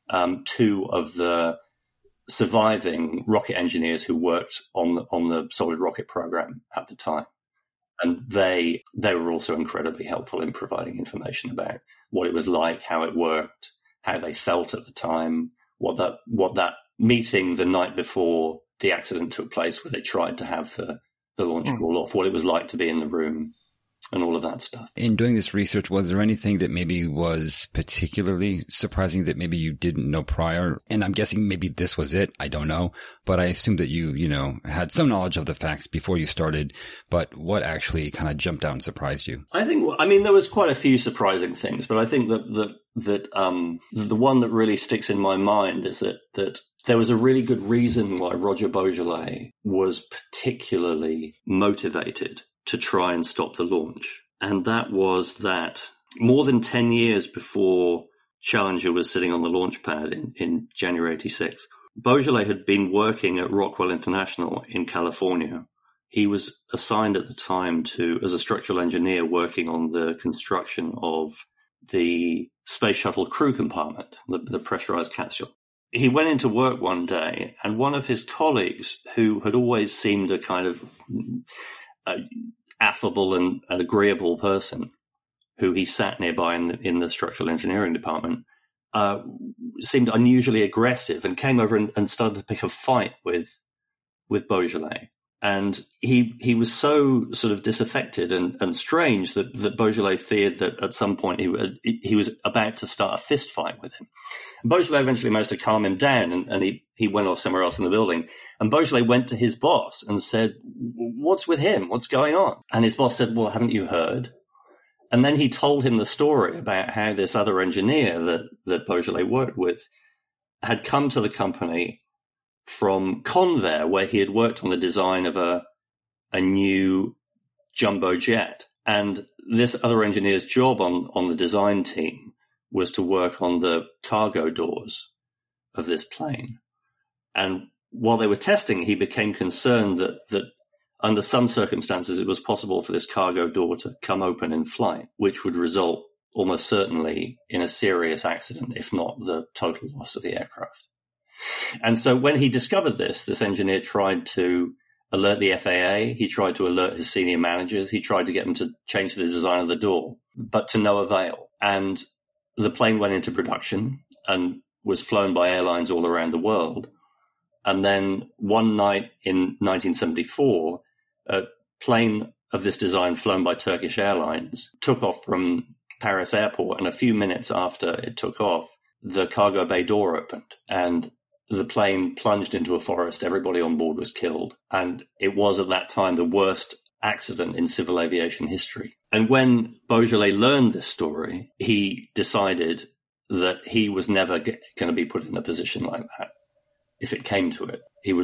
two of the surviving rocket engineers who worked on the solid rocket program at the time. And they were also incredibly helpful in providing information about what it was like, how it worked, how they felt at the time, what that meeting the night before the accident took place, where they tried to have the launch call off, what it was like to be in the room, and all of that stuff. In doing this research, was there anything that maybe was particularly surprising that maybe you didn't know prior? And I'm guessing maybe this was it. I don't know. But I assume that you had some knowledge of the facts before you started. But what actually kind of jumped out and surprised you? I mean, there was quite a few surprising things, but I think that the one that really sticks in my mind is that there was a really good reason why Roger Beaujolais was particularly motivated to try and stop the launch. And that was that more than 10 years before Challenger was sitting on the launch pad in January 86, Beaujolais had been working at Rockwell International in California. He was assigned at the time as a structural engineer working on the construction of the space shuttle crew compartment, the pressurized capsule. He went into work one day, and one of his colleagues, who had always seemed a kind of affable and agreeable person, who he sat nearby in the structural engineering department, seemed unusually aggressive and came over and started to pick a fight with Beaujolais. And he was so sort of disaffected and strange that Beaujolais feared that at some point he was about to start a fist fight with him. And Beaujolais eventually managed to calm him down, and he went off somewhere else in the building. And Beaujolais went to his boss and said, "What's with him? What's going on?" And his boss said, "Well, haven't you heard?" And then he told him the story about how this other engineer that Beaujolais worked with had come to the company from Convair, where he had worked on the design of a new jumbo jet. And this other engineer's job on the design team was to work on the cargo doors of this plane. And while they were testing, he became concerned that under some circumstances it was possible for this cargo door to come open in flight, which would result almost certainly in a serious accident, if not the total loss of the aircraft. And so when he discovered this engineer tried to alert the FAA. He tried to alert his senior managers. He tried to get them to change the design of the door, but to no avail. And the plane went into production and was flown by airlines all around the world. And then one night in 1974, a plane of this design flown by Turkish Airlines took off from Paris airport. And a few minutes after it took off, the cargo bay door opened and the plane plunged into a forest. Everybody on board was killed. And it was at that time the worst accident in civil aviation history. And when Beaujolais learned this story, he decided that he was never going to be put in a position like that. If it came to it,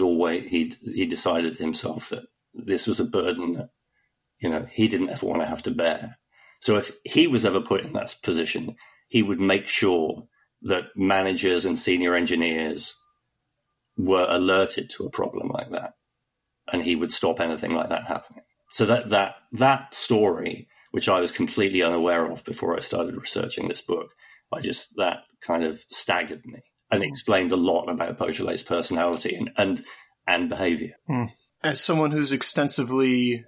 he decided himself that this was a burden that, he didn't ever want to have to bear. So if he was ever put in that position, he would make sure that managers and senior engineers were alerted to a problem like that, and he would stop anything like that happening. So that story, which I was completely unaware of before I started researching this book, that kind of staggered me and explained a lot about Beaujolais' personality and behavior. As someone who's extensively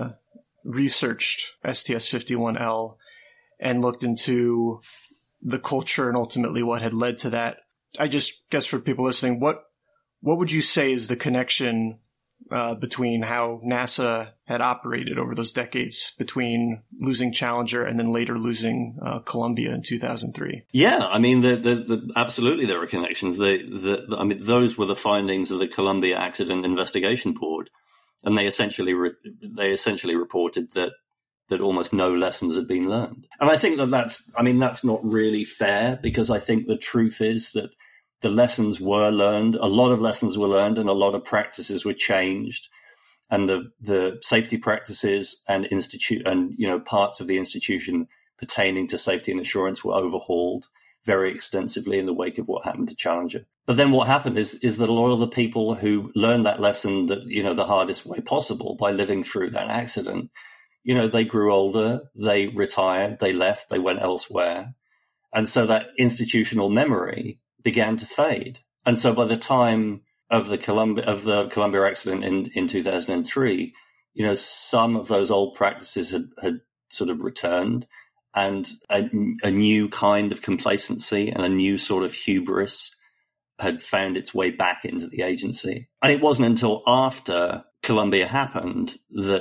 researched STS-51L and looked into the culture and ultimately what had led to that, I just guess for people listening, what would you say is the connection between how NASA had operated over those decades between losing Challenger and then later losing Columbia in 2003? Yeah, I mean, absolutely there are connections. Those were the findings of the Columbia Accident Investigation Board, and they essentially reported that almost no lessons had been learned. And I think that's not really fair, because I think the truth is that the lessons were learned. A lot of lessons were learned, and a lot of practices were changed. And the safety practices and parts of the institution pertaining to safety and assurance were overhauled very extensively in the wake of what happened to Challenger. But then what happened is that a lot of the people who learned that lesson that, the hardest way possible by living through that accident, they grew older, they retired, they left, they went elsewhere. And so that institutional memory began to fade. And so by the time of the Columbia accident in 2003, some of those old practices had sort of returned, and a new kind of complacency and a new sort of hubris had found its way back into the agency. And it wasn't until after Columbia happened that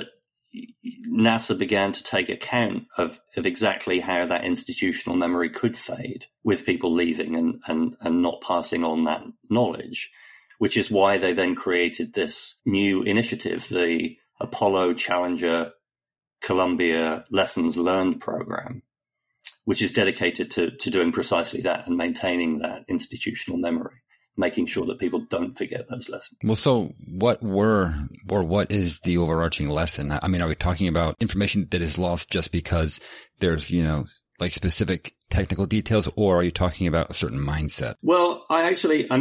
NASA began to take account of exactly how that institutional memory could fade with people leaving and not passing on that knowledge, which is why they then created this new initiative, the Apollo Challenger Columbia Lessons Learned program, which is dedicated to doing precisely that and maintaining that institutional memory, making sure that people don't forget those lessons. Well, so what is the overarching lesson? I mean, are we talking about information that is lost just because there's, like specific technical details, or are you talking about a certain mindset? Well, I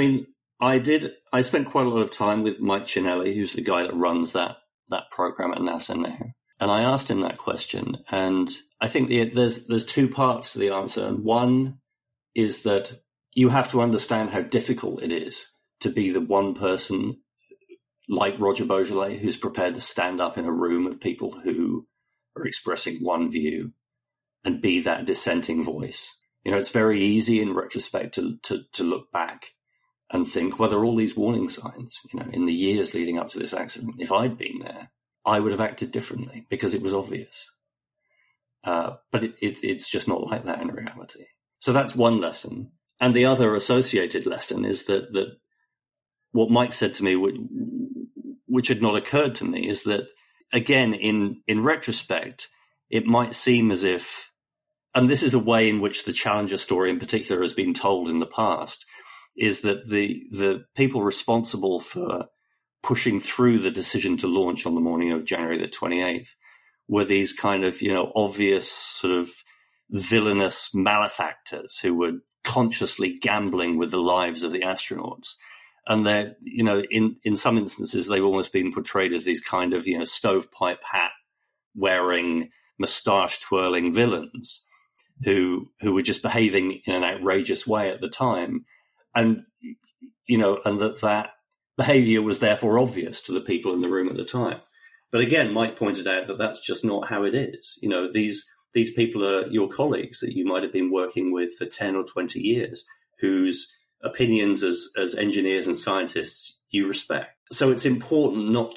spent quite a lot of time with Mike Cinelli, who's the guy that runs that program at NASA now. And I asked him that question, and I think there's two parts to the answer. And one is that you have to understand how difficult it is to be the one person like Roger Beaujolais who's prepared to stand up in a room of people who are expressing one view and be that dissenting voice. It's very easy in retrospect to look back and think, well, there are all these warning signs, in the years leading up to this accident. If I'd been there, I would have acted differently because it was obvious. But it's just not like that in reality. So that's one lesson. And the other associated lesson is that what Mike said to me, which had not occurred to me, is that, again, in retrospect, it might seem as if, and this is a way in which the Challenger story in particular has been told in the past, is that the people responsible for pushing through the decision to launch on the morning of January the 28th were these kind of, obvious sort of villainous malefactors who were consciously gambling with the lives of the astronauts. And they're, in some instances, they've almost been portrayed as these kind of, stovepipe hat wearing, moustache twirling villains who were just behaving in an outrageous way at the time. And, and that behavior was therefore obvious to the people in the room at the time. But again, Mike pointed out that that's just not how it is. these people are your colleagues that you might have been working with for 10 or 20 years, whose opinions as engineers and scientists you respect. So it's important not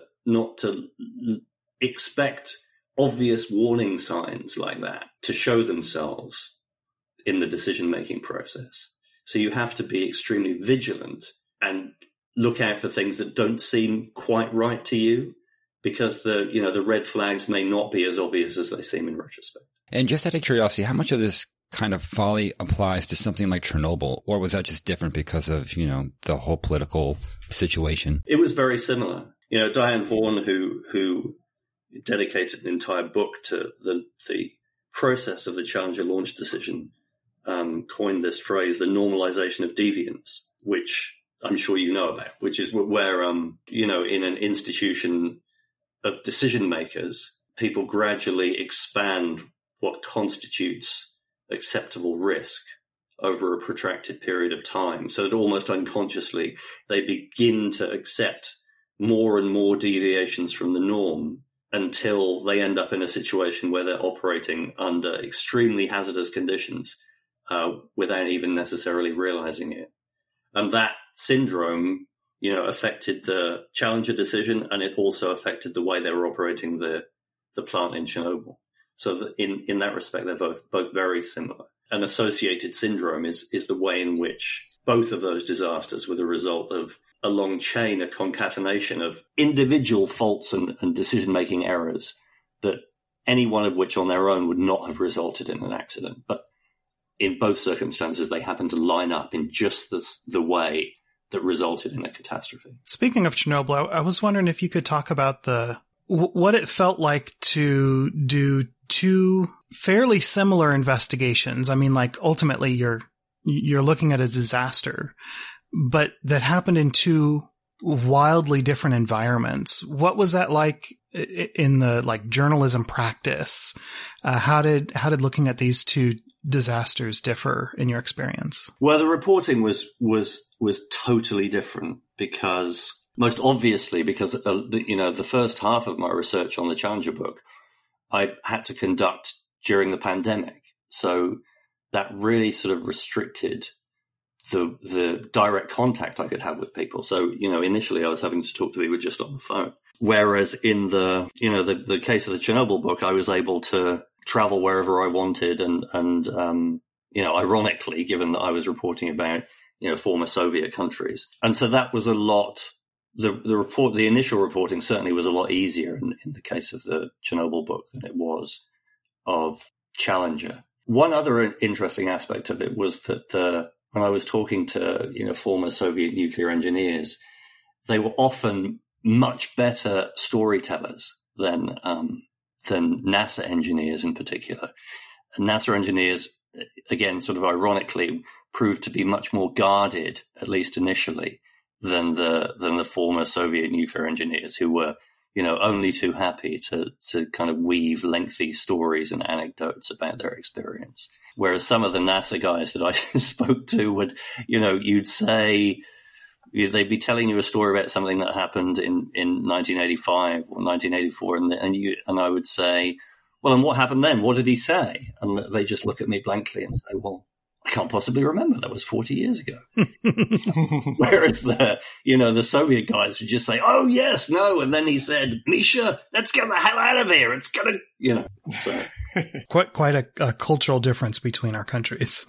to expect obvious warning signs like that to show themselves in the decision-making process. So you have to be extremely vigilant and look out for things that don't seem quite right to you, because the red flags may not be as obvious as they seem in retrospect. And just out of curiosity, how much of this kind of folly applies to something like Chernobyl, or was that just different because of, the whole political situation? It was very similar. Diane Vaughan, who dedicated an entire book to the process of the Challenger launch decision, coined this phrase, the normalization of deviance, which I'm sure you know about, which is where, in an institution of decision makers, people gradually expand what constitutes acceptable risk over a protracted period of time. So that almost unconsciously, they begin to accept more and more deviations from the norm until they end up in a situation where they're operating under extremely hazardous conditions without even necessarily realizing it. And that syndrome, affected the Challenger decision, and it also affected the way they were operating the plant in Chernobyl. So that in that respect, they're both very similar. An associated syndrome is the way in which both of those disasters were the result of a long chain, a concatenation of individual faults and decision-making errors, that any one of which on their own would not have resulted in an accident. But in both circumstances, they happened to line up in just the way that resulted in a catastrophe. Speaking of Chernobyl, I was wondering if you could talk about what it felt like to do two fairly similar investigations. I mean, like, ultimately you're looking at a disaster, but that happened in two wildly different environments. What was that like in the journalism practice? How did looking at these two disasters differ in your experience? Well, the reporting was totally different because, most obviously, because the first half of my research on the Challenger book I had to conduct during the pandemic, so that really sort of restricted the direct contact I could have with people. So initially I was having to talk to people just on the phone, whereas in the case of the Chernobyl book, I was able to travel wherever I wanted, and ironically, given that I was reporting about former Soviet countries, and so that was a lot. The initial reporting certainly was a lot easier in the case of the Chernobyl book than it was of Challenger. One other interesting aspect of it was that when I was talking to former Soviet nuclear engineers, they were often much better storytellers than NASA engineers in particular. And NASA engineers, again, sort of ironically, proved to be much more guarded, at least initially, than the former Soviet nuclear engineers, who were, only too happy to kind of weave lengthy stories and anecdotes about their experience. Whereas some of the NASA guys that I spoke to would, you'd say, they'd be telling you a story about something that happened in 1985 or 1984, and I would say, well, and what happened then? What did he say? And they just look at me blankly and say, well, I can't possibly remember. That was 40 years ago. Whereas the Soviet guys would just say, oh, yes, no. And then he said, Misha, let's get the hell out of here. It's going to, so. Quite a cultural difference between our countries,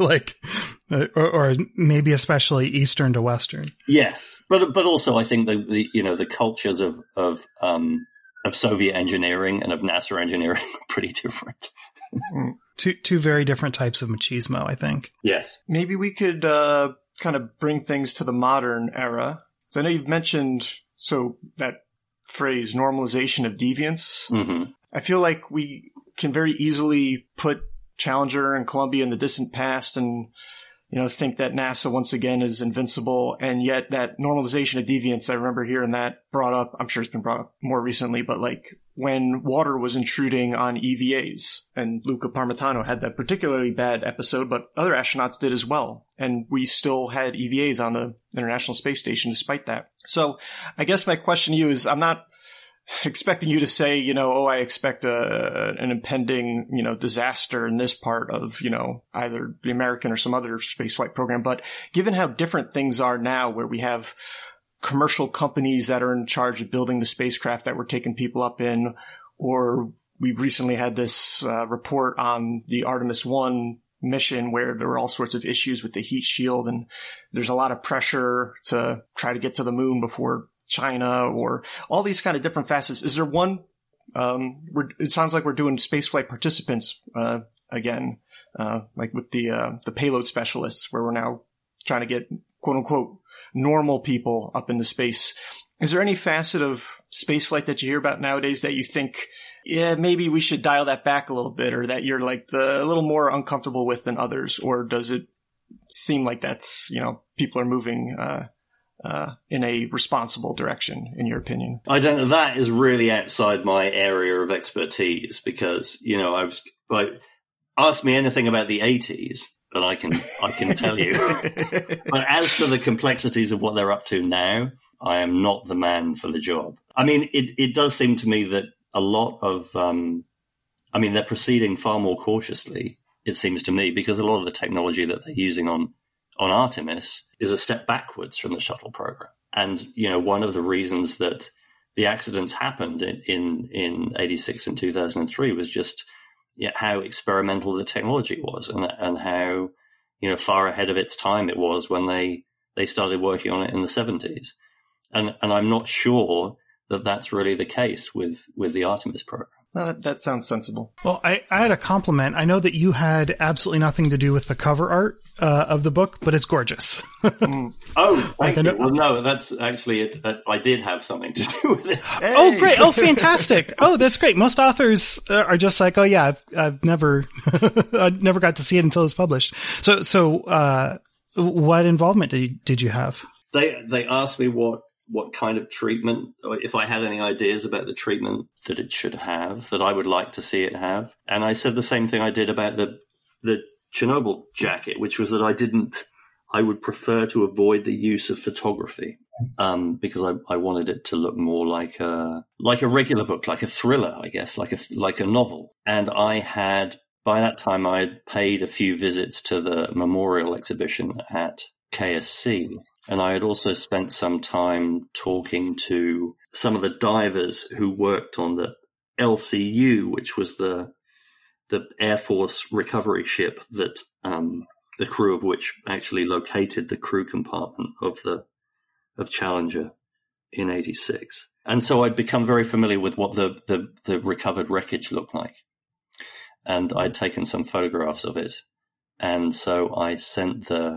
or maybe especially Eastern to Western. Yes. But also I think the cultures of Soviet engineering and of NASA engineering are pretty different. Two very different types of machismo, I think. Yes. Maybe we could kind of bring things to the modern era. So I know you've mentioned that phrase, normalization of deviance. Mm-hmm. I feel like we can very easily put Challenger and Columbia in the distant past and, think that NASA once again is invincible. And yet that normalization of deviance, I remember hearing that brought up, I'm sure it's been brought up more recently, but when water was intruding on EVAs, and Luca Parmitano had that particularly bad episode, but other astronauts did as well. And we still had EVAs on the International Space Station despite that. So I guess my question to you is, I'm not expecting you to say, I expect an impending, disaster in this part of, either the American or some other spaceflight program. But given how different things are now, where we have commercial companies that are in charge of building the spacecraft that we're taking people up in, or we've recently had this report on the Artemis 1 mission where there were all sorts of issues with the heat shield, and there's a lot of pressure to try to get to the moon before China, or all these kind of different facets. Is there one, it sounds like we're doing spaceflight participants again, like with the payload specialists, where we're now trying to get quote unquote normal people up into space. Is there any facet of spaceflight that you hear about nowadays that you think, yeah, maybe we should dial that back a little bit, or that you're like a little more uncomfortable with than others? Or does it seem like that's, people are moving in a responsible direction, in your opinion? I don't know. That is really outside my area of expertise, because, ask me anything about the 80s and I can tell you. But as for the complexities of what they're up to now, I am not the man for the job. I mean, it does seem to me that a lot of, they're proceeding far more cautiously, it seems to me, because a lot of the technology that they're using on Artemis is a step backwards from the shuttle program. And, one of the reasons that the accidents happened in 86 and 2003 was just how experimental the technology was, and how, far ahead of its time it was when they started working on it in the 70s. And I'm not sure that that's really the case with the Artemis program. Well, that sounds sensible. Well, I had a compliment. I know that you had absolutely nothing to do with the cover art of the book, but it's gorgeous. Oh, thank you. Well, no, that's actually it. I did have something to do with it. Hey. Oh, great. Oh, fantastic. Oh, that's great. Most authors are just like, oh, yeah, I've never, I never got to see it until it was published. So, what involvement did you have? They asked me what kind of treatment, or if I had any ideas about the treatment that it should have, that I would like to see it have. And I said the same thing I did about the Chernobyl jacket, which was that I would prefer to avoid the use of photography, because I wanted it to look more like a regular book, like a thriller, I guess, like a novel. And by that time I had paid a few visits to the memorial exhibition at KSC. And I had also spent some time talking to some of the divers who worked on the LCU, which was the Air Force recovery ship that the crew of which actually located the crew compartment of Challenger in 86. And so I'd become very familiar with what the recovered wreckage looked like. And I'd taken some photographs of it. And so I sent the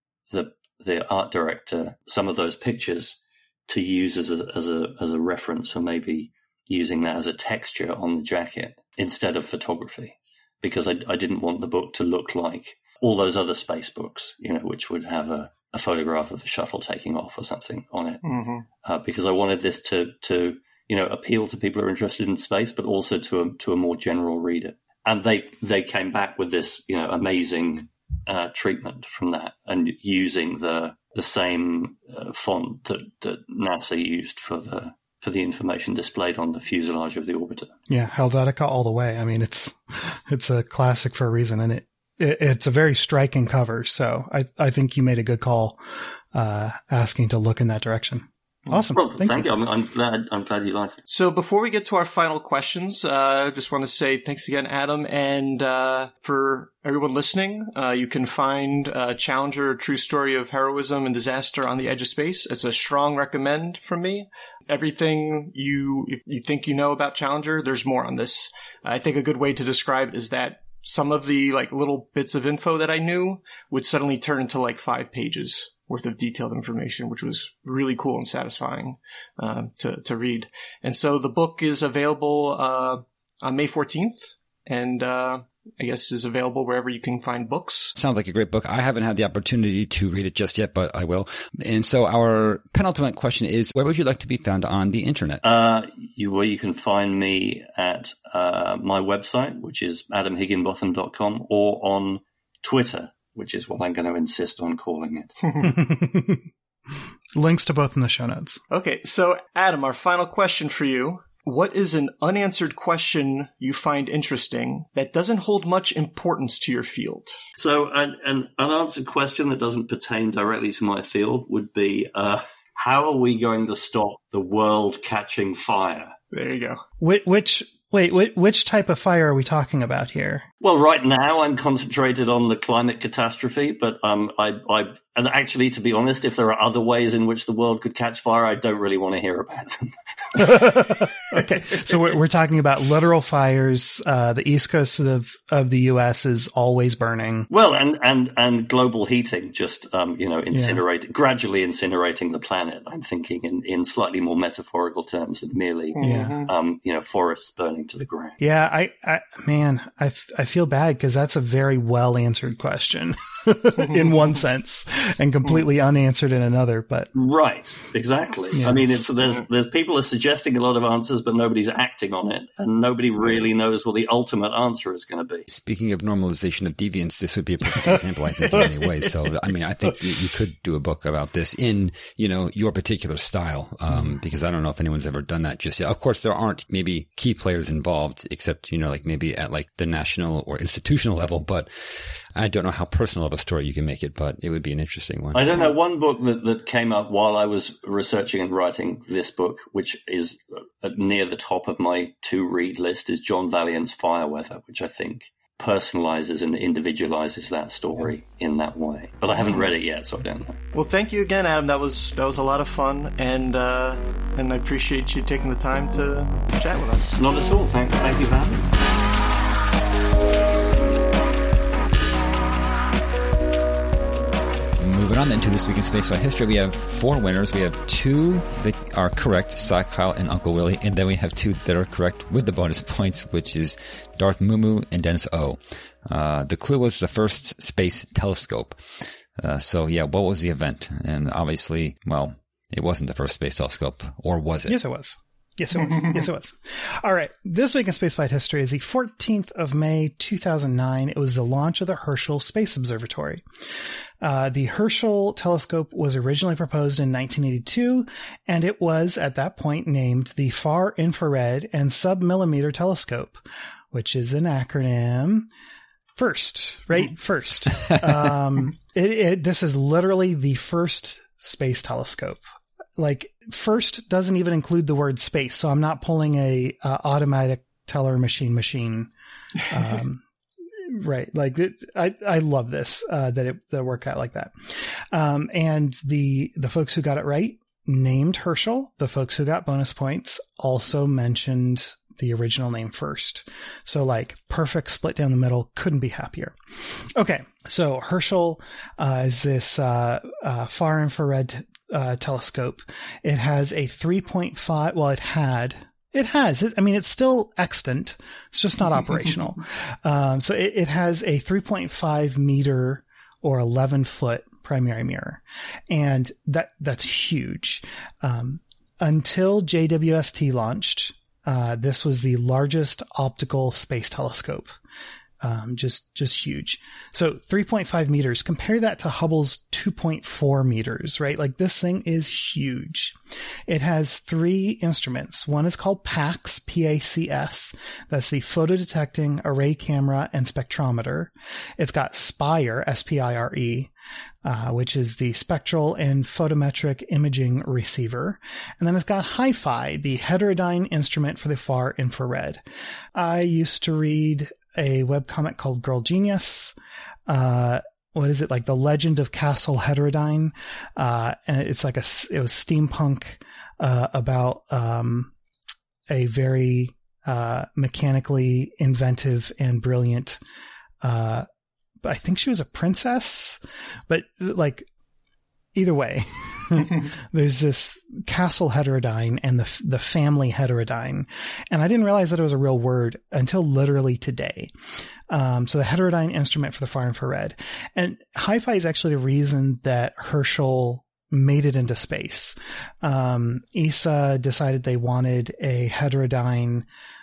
art director some of those pictures to use as a reference, or maybe using that as a texture on the jacket instead of photography, because I didn't want the book to look like all those other space books, which would have a photograph of a shuttle taking off or something on it. Mm-hmm. Because I wanted this to appeal to people who are interested in space, but also to a more general reader. And they came back with this, amazing treatment from that, and using the same font that NASA used for the information displayed on the fuselage of the orbiter. Yeah, Helvetica all the way. I mean, it's a classic for a reason, and it's a very striking cover. So I think you made a good call asking to look in that direction. Awesome. Well, thank you. I'm glad you like it. So before we get to our final questions, I just want to say thanks again, Adam. And for everyone listening, you can find Challenger, A True Story of Heroism and Disaster on the Edge of Space. It's a strong recommend from me. Everything if you think you know about Challenger, there's more on this. I think a good way to describe it is that some of the little bits of info that I knew would suddenly turn into 5 pages worth of detailed information, which was really cool and satisfying to read. And so the book is available on May 14th, and I guess is available wherever you can find books. Sounds like a great book. I haven't had the opportunity to read it just yet, but I will. And so our penultimate question is, where would you like to be found on the internet? You can find me at my website, which is adamhigginbotham.com, or on Twitter, which is what I'm going to insist on calling it. Links to both in the show notes. Okay, so Adam, our final question for you what is an unanswered question you find interesting that doesn't hold much importance to your field? So an unanswered question that doesn't pertain directly to my field would be, how are we going to stop the world catching fire? There you go. Which type of fire are we talking about here? Well, right now I'm concentrated on the climate catastrophe, but and actually, to be honest, if there are other ways in which the world could catch fire, I don't really want to hear about them. Okay, so we're talking about literal fires. The east coast of the U.S. is always burning. Well, and global heating, just gradually incinerating the planet. I'm thinking in slightly more metaphorical terms than merely forests burning to the ground. Yeah, I feel bad because that's a very well answered question in one sense and completely unanswered in another. But right, exactly. Yeah. I mean, there's people are suggesting a lot of answers, but nobody's acting on it, and nobody really knows what the ultimate answer is going to be. Speaking of normalization of deviance, this would be a perfect example, I think, in many ways. So, I mean, I think you could do a book about this in, your particular style, because I don't know if anyone's ever done that just yet. Of course, there aren't maybe key players involved, except, like maybe at like the national or institutional level, but I don't know how personal of a story you can make it, but it would be an interesting one. I don't know. One book that came up while I was researching and writing this book, which is near the top of my to-read list, is John Valiant's Fireweather, which I think personalizes and individualizes that story in that way. But I haven't read it yet, so I don't know. Well, thank you again, Adam. That was a lot of fun, and I appreciate you taking the time to chat with us. Not at all. Thank you for having me. Moving on then to This Week in Spaceflight History, we have 4 winners. We have 2 that are correct, Cy Kyle and Uncle Willie, and then we have 2 that are correct with the bonus points, which is Darth Mumu and Dennis O. The clue was the first space telescope. What was the event? And obviously, well, it wasn't the first space telescope, or was it? Yes, it was. Yes, it was. All right. This Week in Spaceflight History is the 14th of May, 2009. It was the launch of the Herschel Space Observatory. The Herschel telescope was originally proposed in 1982, and it was at that point named the Far Infrared and Submillimeter Telescope, which is an acronym. FIRST, right? FIRST. This is literally the first space telescope. Like, FIRST doesn't even include the word space, so I'm not pulling a automatic teller machine. Right. Like, I love this, that it worked out like that. And the folks who got it right named Herschel. The folks who got bonus points also mentioned the original name first. So like perfect split down the middle, couldn't be happier. Okay. So Herschel, is this, far infrared, telescope. It has a 3.5, well, it has, I mean, it's still extant. It's just not operational. So it has a 3.5 meter or 11 foot primary mirror. And that's huge. Until JWST launched, this was the largest optical space telescope. Just huge. So 3.5 meters, compare that to Hubble's 2.4 meters, right? Like this thing is huge. It has 3 instruments. One is called PACS, P-A-C-S. That's the photodetecting array camera and spectrometer. It's got SPIRE, S-P-I-R-E, which is the spectral and photometric imaging receiver. And then it's got HiFi, the heterodyne instrument for the far infrared. I used to read a webcomic called Girl Genius. What is it? Like The Legend of Castle Heterodyne. And it's like it was steampunk, about, a very, mechanically inventive and brilliant, I think she was a princess, but like either way, there's this castle heterodyne and the family heterodyne. And I didn't realize that it was a real word until literally today. So the heterodyne instrument for the far infrared. And HiFi is actually the reason that Herschel made it into space. ESA decided they wanted a heterodyne,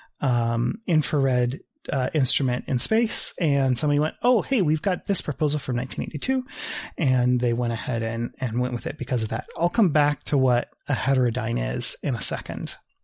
infrared instrument in space, and somebody went, oh, hey, we've got this proposal from 1982, and they went ahead and went with it because of that. I'll come back to what a heterodyne is in a second.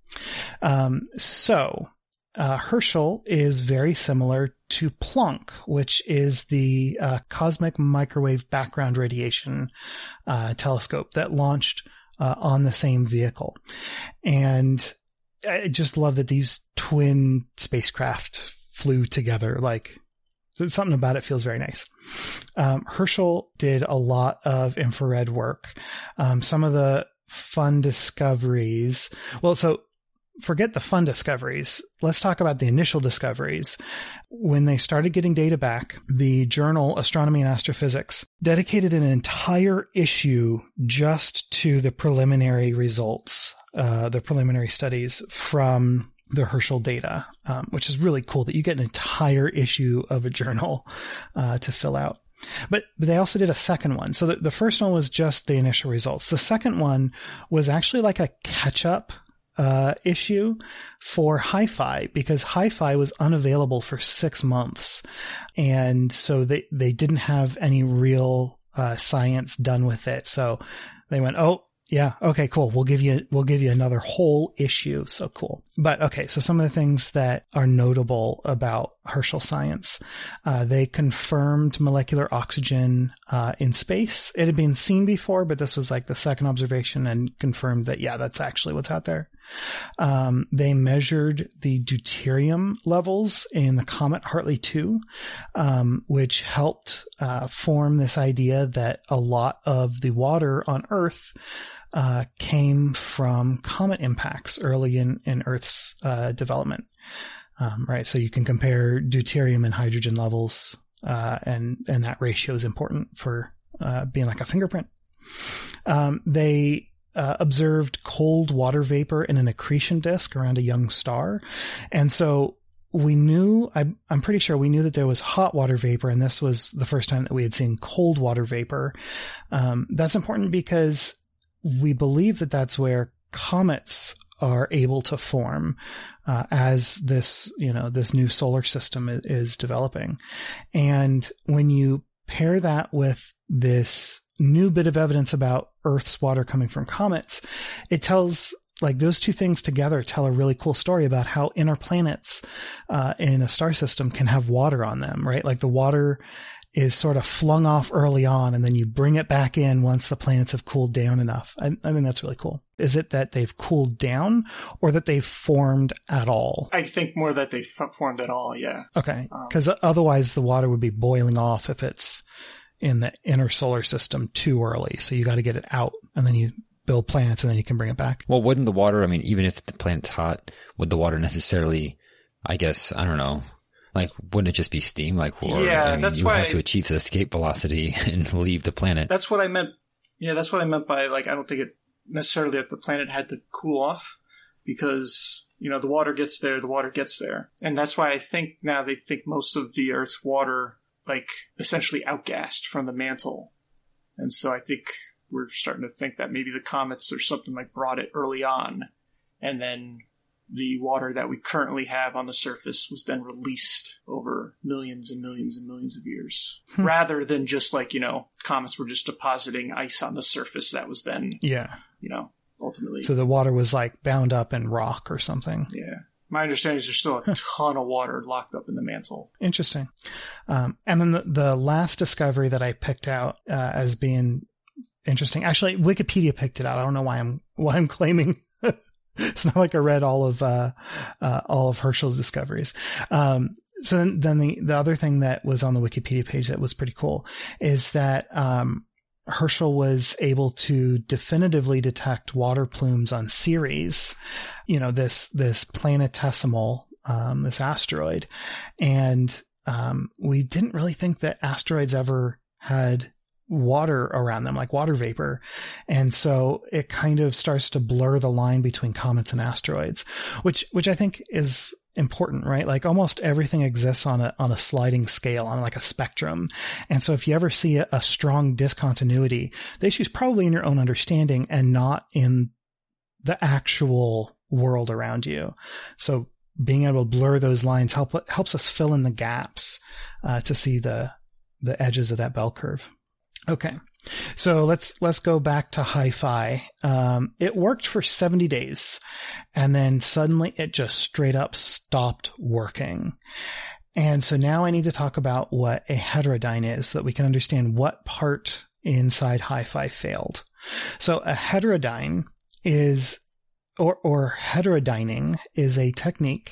Herschel is very similar to Planck, which is the cosmic microwave background radiation telescope that launched on the same vehicle. And I just love that these twin spacecraft flew together. Like, something about it feels very nice. Herschel did a lot of infrared work. Some of the fun discoveries. Well, so forget the fun discoveries. Let's talk about the initial discoveries. When they started getting data back, the journal Astronomy and Astrophysics dedicated an entire issue just to the preliminary results, the preliminary studies from the Herschel data, which is really cool that you get an entire issue of a journal to fill out. But they also did a second one. So the first one was just the initial results. The second one was actually like a catch-up issue for Hi-Fi, because Hi-Fi was unavailable for 6 months. And so they didn't have any real science done with it. So they went, oh, yeah, okay, cool. We'll give you another whole issue. So cool. But okay, so some of the things that are notable about Herschel science, they confirmed molecular oxygen in space. It had been seen before, but this was like the second observation and confirmed that, yeah, that's actually what's out there. They measured the deuterium levels in the comet Hartley 2, which helped form this idea that a lot of the water on Earth came from comet impacts early in Earth's development. Right. So you can compare deuterium and hydrogen levels, and that ratio is important for being like a fingerprint. They observed cold water vapor in an accretion disk around a young star. And so we knew, I'm pretty sure we knew that there was hot water vapor, and this was the first time that we had seen cold water vapor. That's important because we believe that that's where comets are able to form as this new solar system is developing. And when you pair that with this new bit of evidence about Earth's water coming from comets, it tells, like, those two things together tell a really cool story about how inner planets in a star system can have water on them, right? Like the water is sort of flung off early on, and then you bring it back in once the planets have cooled down enough. I think that's really cool. Is it that they've cooled down or that they've formed at all? I think more that they formed at all, yeah. Okay, because otherwise the water would be boiling off if it's in the inner solar system too early. So you got to get it out, and then you build planets, and then you can bring it back. Well, wouldn't the water, I mean, even if the planet's hot, would the water necessarily, I guess, I don't know, like, wouldn't it just be steam? Like, or, yeah, I mean, that's you why have to achieve the escape velocity and leave the planet. That's what I meant. Yeah, that's what I meant by, like, I don't think it necessarily that the planet had to cool off, because, the water gets there, And that's why I think now they think most of the Earth's water, like, essentially outgassed from the mantle. And so I think we're starting to think that maybe the comets or something like brought it early on, and then the water that we currently have on the surface was then released over millions and millions and millions of years, rather than just like, comets were just depositing ice on the surface that was then, ultimately. So the water was like bound up in rock or something. Yeah. My understanding is there's still a ton of water locked up in the mantle. Interesting. And then the last discovery that I picked out as being interesting, actually Wikipedia picked it out. I don't know why I'm claiming. It's not like I read all of Herschel's discoveries. So then the other thing that was on the Wikipedia page that was pretty cool is that Herschel was able to definitively detect water plumes on Ceres, this planetesimal, this asteroid. And we didn't really think that asteroids ever had water around them, like water vapor. And so it kind of starts to blur the line between comets and asteroids, which I think is important, right? Like almost everything exists on a sliding scale, on like a spectrum. And so if you ever see a strong discontinuity, the issue's probably in your own understanding and not in the actual world around you. So being able to blur those lines helps us fill in the gaps to see the edges of that bell curve. Okay. So let's go back to hi-fi. It worked for 70 days and then suddenly it just straight up stopped working. And so now I need to talk about what a heterodyne is so that we can understand what part inside hi-fi failed. So a heterodyne is, or heterodyning is a technique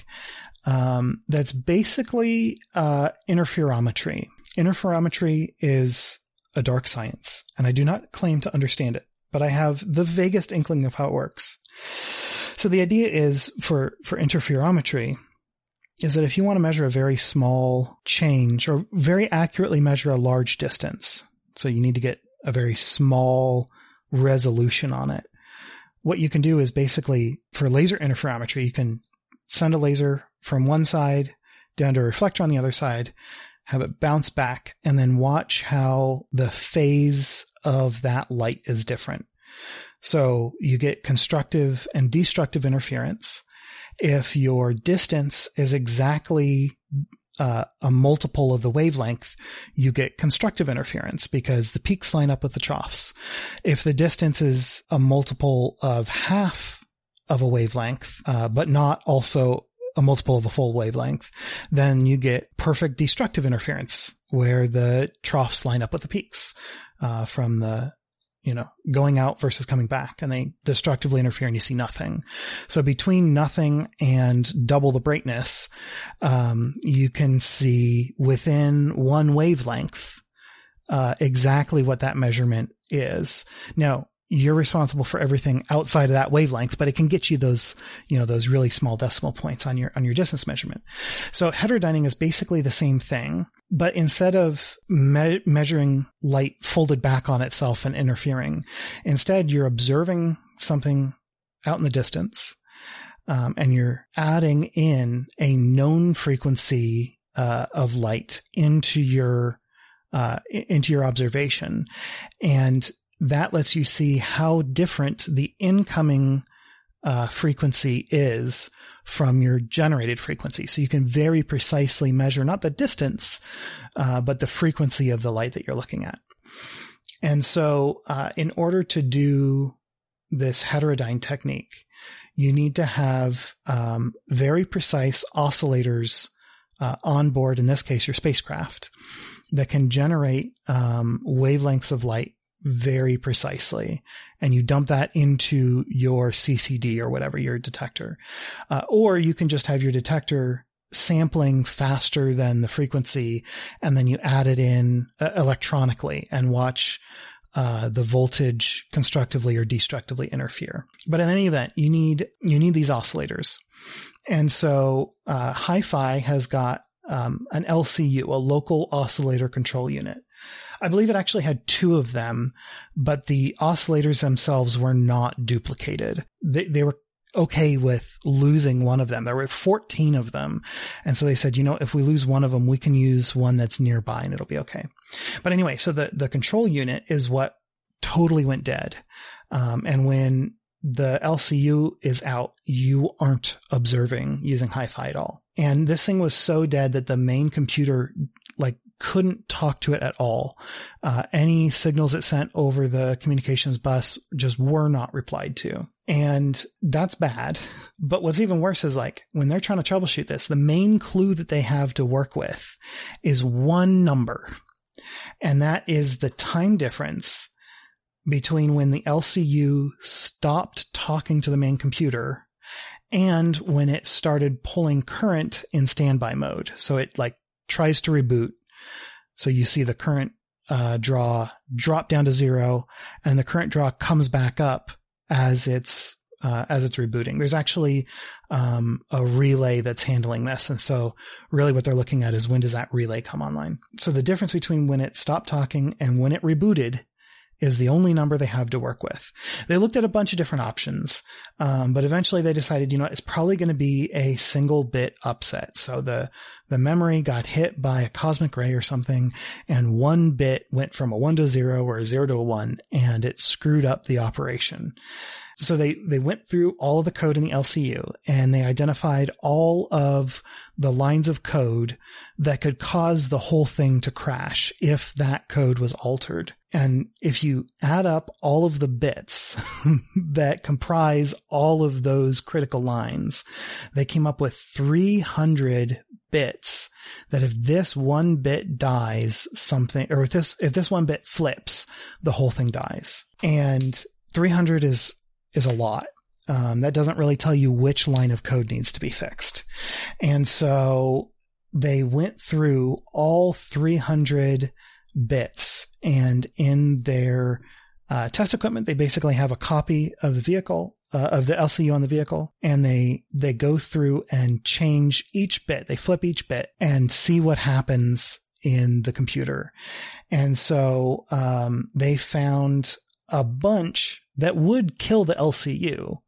that's basically interferometry. Interferometry is a dark science, and I do not claim to understand it, but I have the vaguest inkling of how it works. So the idea is for interferometry is that if you want to measure a very small change or very accurately measure a large distance, so you need to get a very small resolution on it, what you can do is basically for laser interferometry, you can send a laser from one side down to a reflector on the other side, have it bounce back, and then watch how the phase of that light is different. So you get constructive and destructive interference. If your distance is exactly a multiple of the wavelength, you get constructive interference because the peaks line up with the troughs. If the distance is a multiple of half of a wavelength, but not also a multiple of a full wavelength, then you get perfect destructive interference where the troughs line up with the peaks from the, going out versus coming back, and they destructively interfere and you see nothing. So between nothing and double the brightness, you can see within one wavelength exactly what that measurement is. Now, you're responsible for everything outside of that wavelength, but it can get you those, those really small decimal points on your distance measurement. So heterodyning is basically the same thing, but instead of measuring light folded back on itself and interfering, instead you're observing something out in the distance, and you're adding in a known frequency of light into your observation, and that lets you see how different the incoming frequency is from your generated frequency. So you can very precisely measure not the distance, but the frequency of the light that you're looking at. And so in order to do this heterodyne technique, you need to have very precise oscillators on board, in this case, your spacecraft, that can generate wavelengths of light very precisely, and you dump that into your CCD or whatever, your detector. Or you can just have your detector sampling faster than the frequency, and then you add it in electronically and watch the voltage constructively or destructively interfere. But in any event, you need these oscillators. And so hi-fi has got an LCU, a local oscillator control unit. I believe it actually had 2 of them, but the oscillators themselves were not duplicated. They were okay with losing one of them. There were 14 of them. And so they said, if we lose one of them, we can use one that's nearby and it'll be okay. But anyway, so the control unit is what totally went dead. And when the LCU is out, you aren't observing using hi-fi at all. And this thing was so dead that the main computer couldn't talk to it at all. Any signals it sent over the communications bus just were not replied to. And that's bad. But what's even worse is when they're trying to troubleshoot this, the main clue that they have to work with is one number. And that is the time difference between when the LCU stopped talking to the main computer and when it started pulling current in standby mode. So it tries to reboot. So you see the current draw drop down to 0, and the current draw comes back up as it's rebooting. There's actually a relay that's handling this, and so really what they're looking at is when does that relay come online. So the difference between when it stopped talking and when it rebooted is the only number they have to work with. They looked at a bunch of different options, but eventually they decided, it's probably going to be a single bit upset. So the memory got hit by a cosmic ray or something, and one bit went from a 1 to 0 or a 0 to a 1, and it screwed up the operation. So they went through all of the code in the LCU and they identified all of the lines of code that could cause the whole thing to crash if that code was altered. And if you add up all of the bits that comprise all of those critical lines, they came up with 300 bits that if this one bit dies, something, or if this one bit flips, the whole thing dies. And 300 is a lot. That doesn't really tell you which line of code needs to be fixed. And so they went through all 300 bits, and in their test equipment, they basically have a copy of the vehicle, of the LCU on the vehicle, and they go through and change each bit. They flip each bit and see what happens in the computer. And so they found a bunch that would kill the LCU,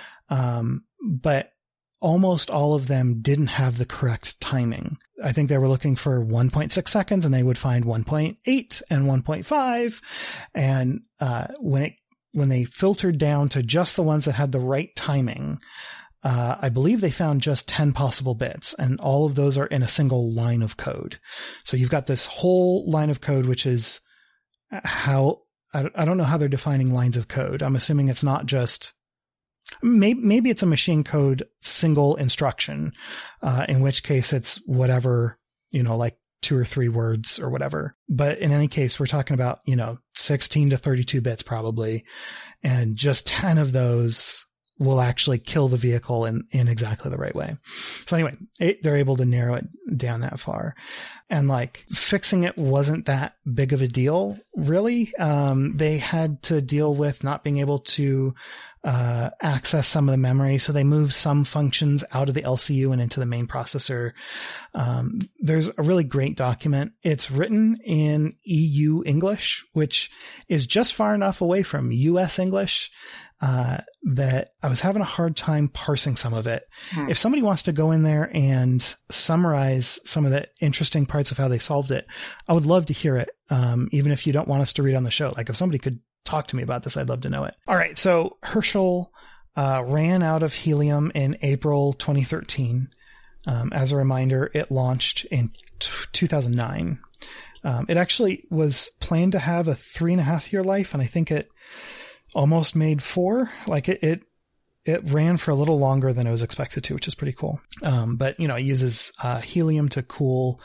but almost all of them didn't have the correct timing. I think they were looking for 1.6 seconds and they would find 1.8 and 1.5. And when they filtered down to just the ones that had the right timing, I believe they found just 10 possible bits, and all of those are in a single line of code. So you've got this whole line of code, which is how, I don't know how they're defining lines of code. I'm assuming it's not just, maybe it's a machine code single instruction, in which case it's whatever, like 2 or 3 words or whatever. But in any case, we're talking about, 16 to 32 bits probably. And just 10 of those will actually kill the vehicle in exactly the right way. So anyway, they're able to narrow it down that far. And fixing it wasn't that big of a deal, really. They had to deal with not being able to access some of the memory. So they moved some functions out of the LCU and into the main processor. There's a really great document. It's written in EU English, which is just far enough away from US English that I was having a hard time parsing some of it. If somebody wants to go in there and summarize some of the interesting parts of how they solved it, I would love to hear it. Even if you don't want us to read on the show, if somebody could talk to me about this, I'd love to know it. All right. So Herschel ran out of helium in April 2013. As a reminder, it launched in 2009. It actually was planned to have a 3.5-year life, and I think it almost made 4. It ran for a little longer than it was expected to, which is pretty cool. But it uses helium to cool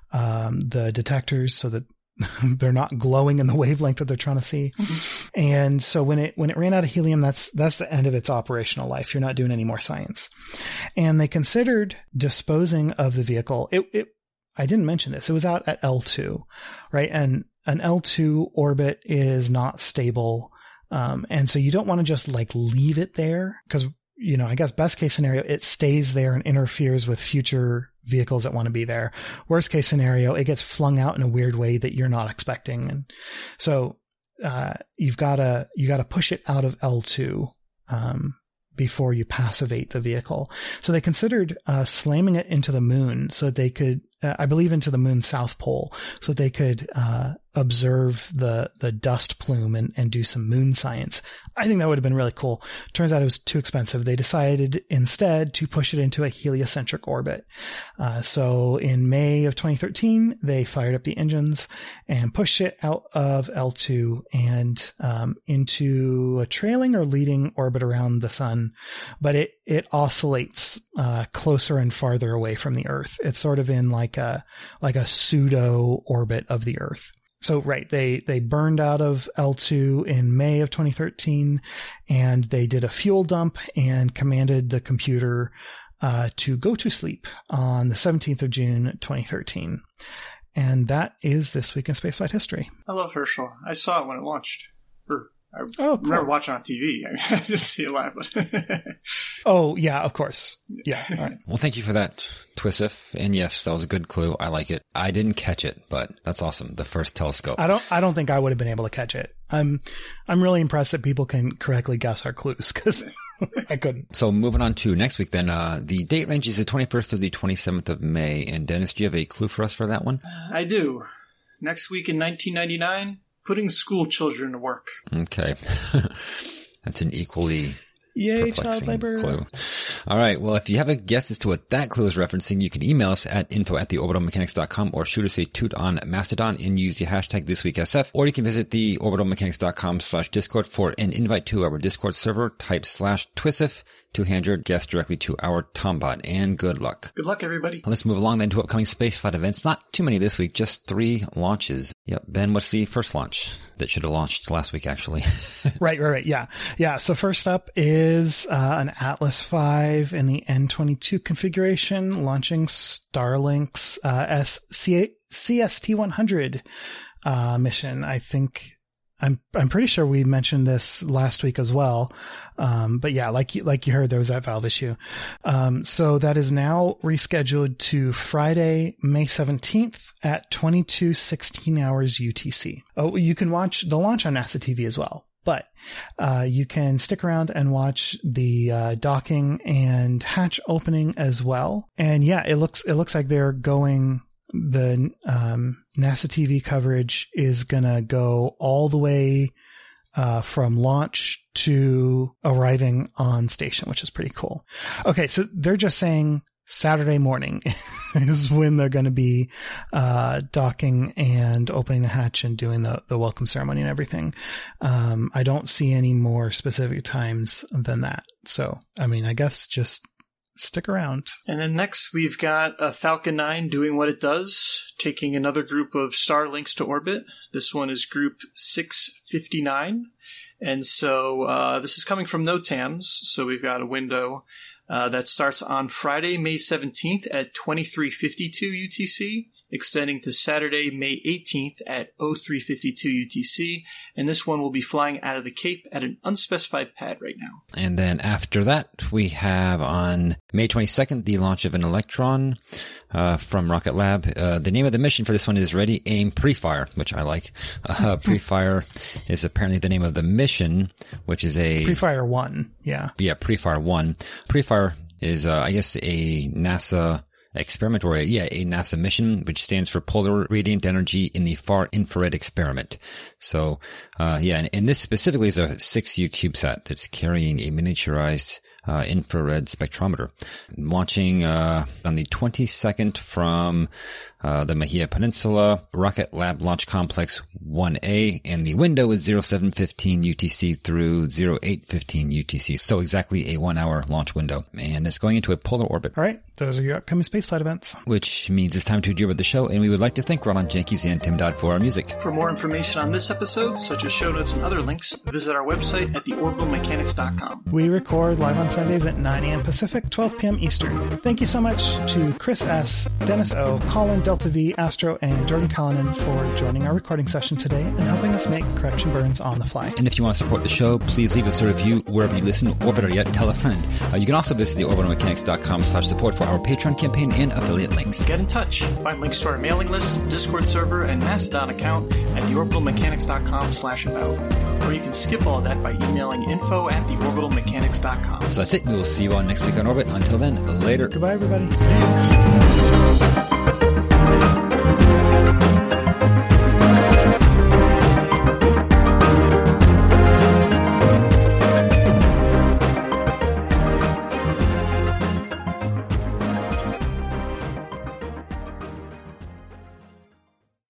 the detectors so that they're not glowing in the wavelength that they're trying to see. And so when it ran out of helium, that's the end of its operational life. You're not doing any more science. And they considered disposing of the vehicle. I didn't mention this. It was out at L2, right? And an L2 orbit is not stable. And so you don't want to just leave it there because, I guess best case scenario, it stays there and interferes with future vehicles that want to be there. Worst case scenario, it gets flung out in a weird way that you're not expecting. And so, you gotta push it out of L2, before you passivate the vehicle. So they considered, slamming it into the moon so that they could, I believe into the moon's south pole, so they could, observe the dust plume and do some moon science. I think that would have been really cool. Turns out it was too expensive. They decided instead to push it into a heliocentric orbit. So in May of 2013, they fired up the engines and pushed it out of L2 and into a trailing or leading orbit around the sun. But it oscillates closer and farther away from the Earth. It's sort of in like a pseudo orbit of the Earth. So, right, they burned out of L2 in May of 2013, and they did a fuel dump and commanded the computer to go to sleep on the 17th of June, 2013. And that is This Week in Spaceflight History. I love Herschel. I saw it when it launched. I cool. remember watching on TV. I didn't see it live, but oh, yeah, of course. Yeah. All right. Well, thank you for that, Twisif. And yes, that was a good clue. I like it. I didn't catch it, but that's awesome. The first telescope. I don't think I would have been able to catch it. I'm really impressed that people can correctly guess our clues because I couldn't. So moving on to next week then, the date range is the 21st through the 27th of May. And Dennis, do you have a clue for us for that one? I do. Next week in 1999, putting school children to work. Okay. That's an equally Yay, child labor. Clue. All right. Well, if you have a guess as to what that clue is referencing, you can email us at info@theorbitalmechanics.com or shoot us a tweet on Mastodon and use the hashtag ThisWeekSF, or you can visit theorbitalmechanics.com/Discord for an invite to our Discord server. Type /TWISF to hand your guess directly to our Tombot, and good luck. Good luck, everybody. Let's move along then to upcoming spaceflight events. Not too many this week, just 3 launches. Yep. Ben, what's the first launch that should have launched last week, actually? Right. Yeah. So first up is an Atlas V in the N22 configuration, launching Starlink's CST-100 mission. I think I'm pretty sure we mentioned this last week as well. But yeah, like you heard, there was that valve issue. So that is now rescheduled to Friday, May 17th at 22:16 hours UTC. Oh, you can watch the launch on NASA TV as well, but, you can stick around and watch the, docking and hatch opening as well. And yeah, it looks like they're going, the NASA TV coverage is gonna go all the way from launch to arriving on station, which is pretty cool. Okay, so they're just saying Saturday morning is when they're going to be docking and opening the hatch and doing the welcome ceremony and everything. I don't see any more specific times than that. So, I mean, I guess just stick around. And then next we've got a Falcon 9 doing what it does, taking another group of Starlinks to orbit. This one is group 659. And so this is coming from NOTAMs. So we've got a window that starts on Friday, May 17th at 23:52 UTC, extending to Saturday, May 18th at 03:52 UTC. And this one will be flying out of the Cape at an unspecified pad right now. And then after that, we have on May 22nd, the launch of an Electron from Rocket Lab. The name of the mission for this one is Ready, Aim, Pre-Fire, which I like. Pre-Fire is apparently the name of the mission, which is a... Pre-Fire 1, yeah. Yeah, Pre-Fire 1. Pre-Fire is, I guess, a NASA experiment, or a NASA mission, which stands for Polar Radiant Energy in the Far Infrared Experiment. So, and this specifically is a 6U CubeSat that's carrying a miniaturized infrared spectrometer, launching on the 22nd from the Mahia Peninsula, Rocket Lab Launch Complex 1A, and the window is 07:15 UTC through 08:15 UTC. So exactly a 1 hour launch window, and it's going into a polar orbit. All right, those are your upcoming spaceflight events. Which means it's time to adjourn the show, and we would like to thank Roland Jenkins and Tim Dodd for our music. For more information on this episode, such as show notes and other links, visit our website at theorbitalmechanics.com. We record live on Sundays at 9 a.m. Pacific, 12 p.m. Eastern. Thank you so much to Chris S., Dennis O., Colin, Delta V, Astro, and Jordan Cullinan for joining our recording session today and helping us make correction burns on the fly. And if you want to support the show, please leave us a review wherever you listen, or better yet, tell a friend. You can also visit theorbitalmechanics.com/support for our Patreon campaign and affiliate links. Get in touch. Find links to our mailing list, Discord server, and Mastodon account at theorbitalmechanics.com/about. Or you can skip all that by emailing info@theorbitalmechanics.com. So that's it. We will see you all next week on Orbit. Until then, later. Goodbye, everybody. See you.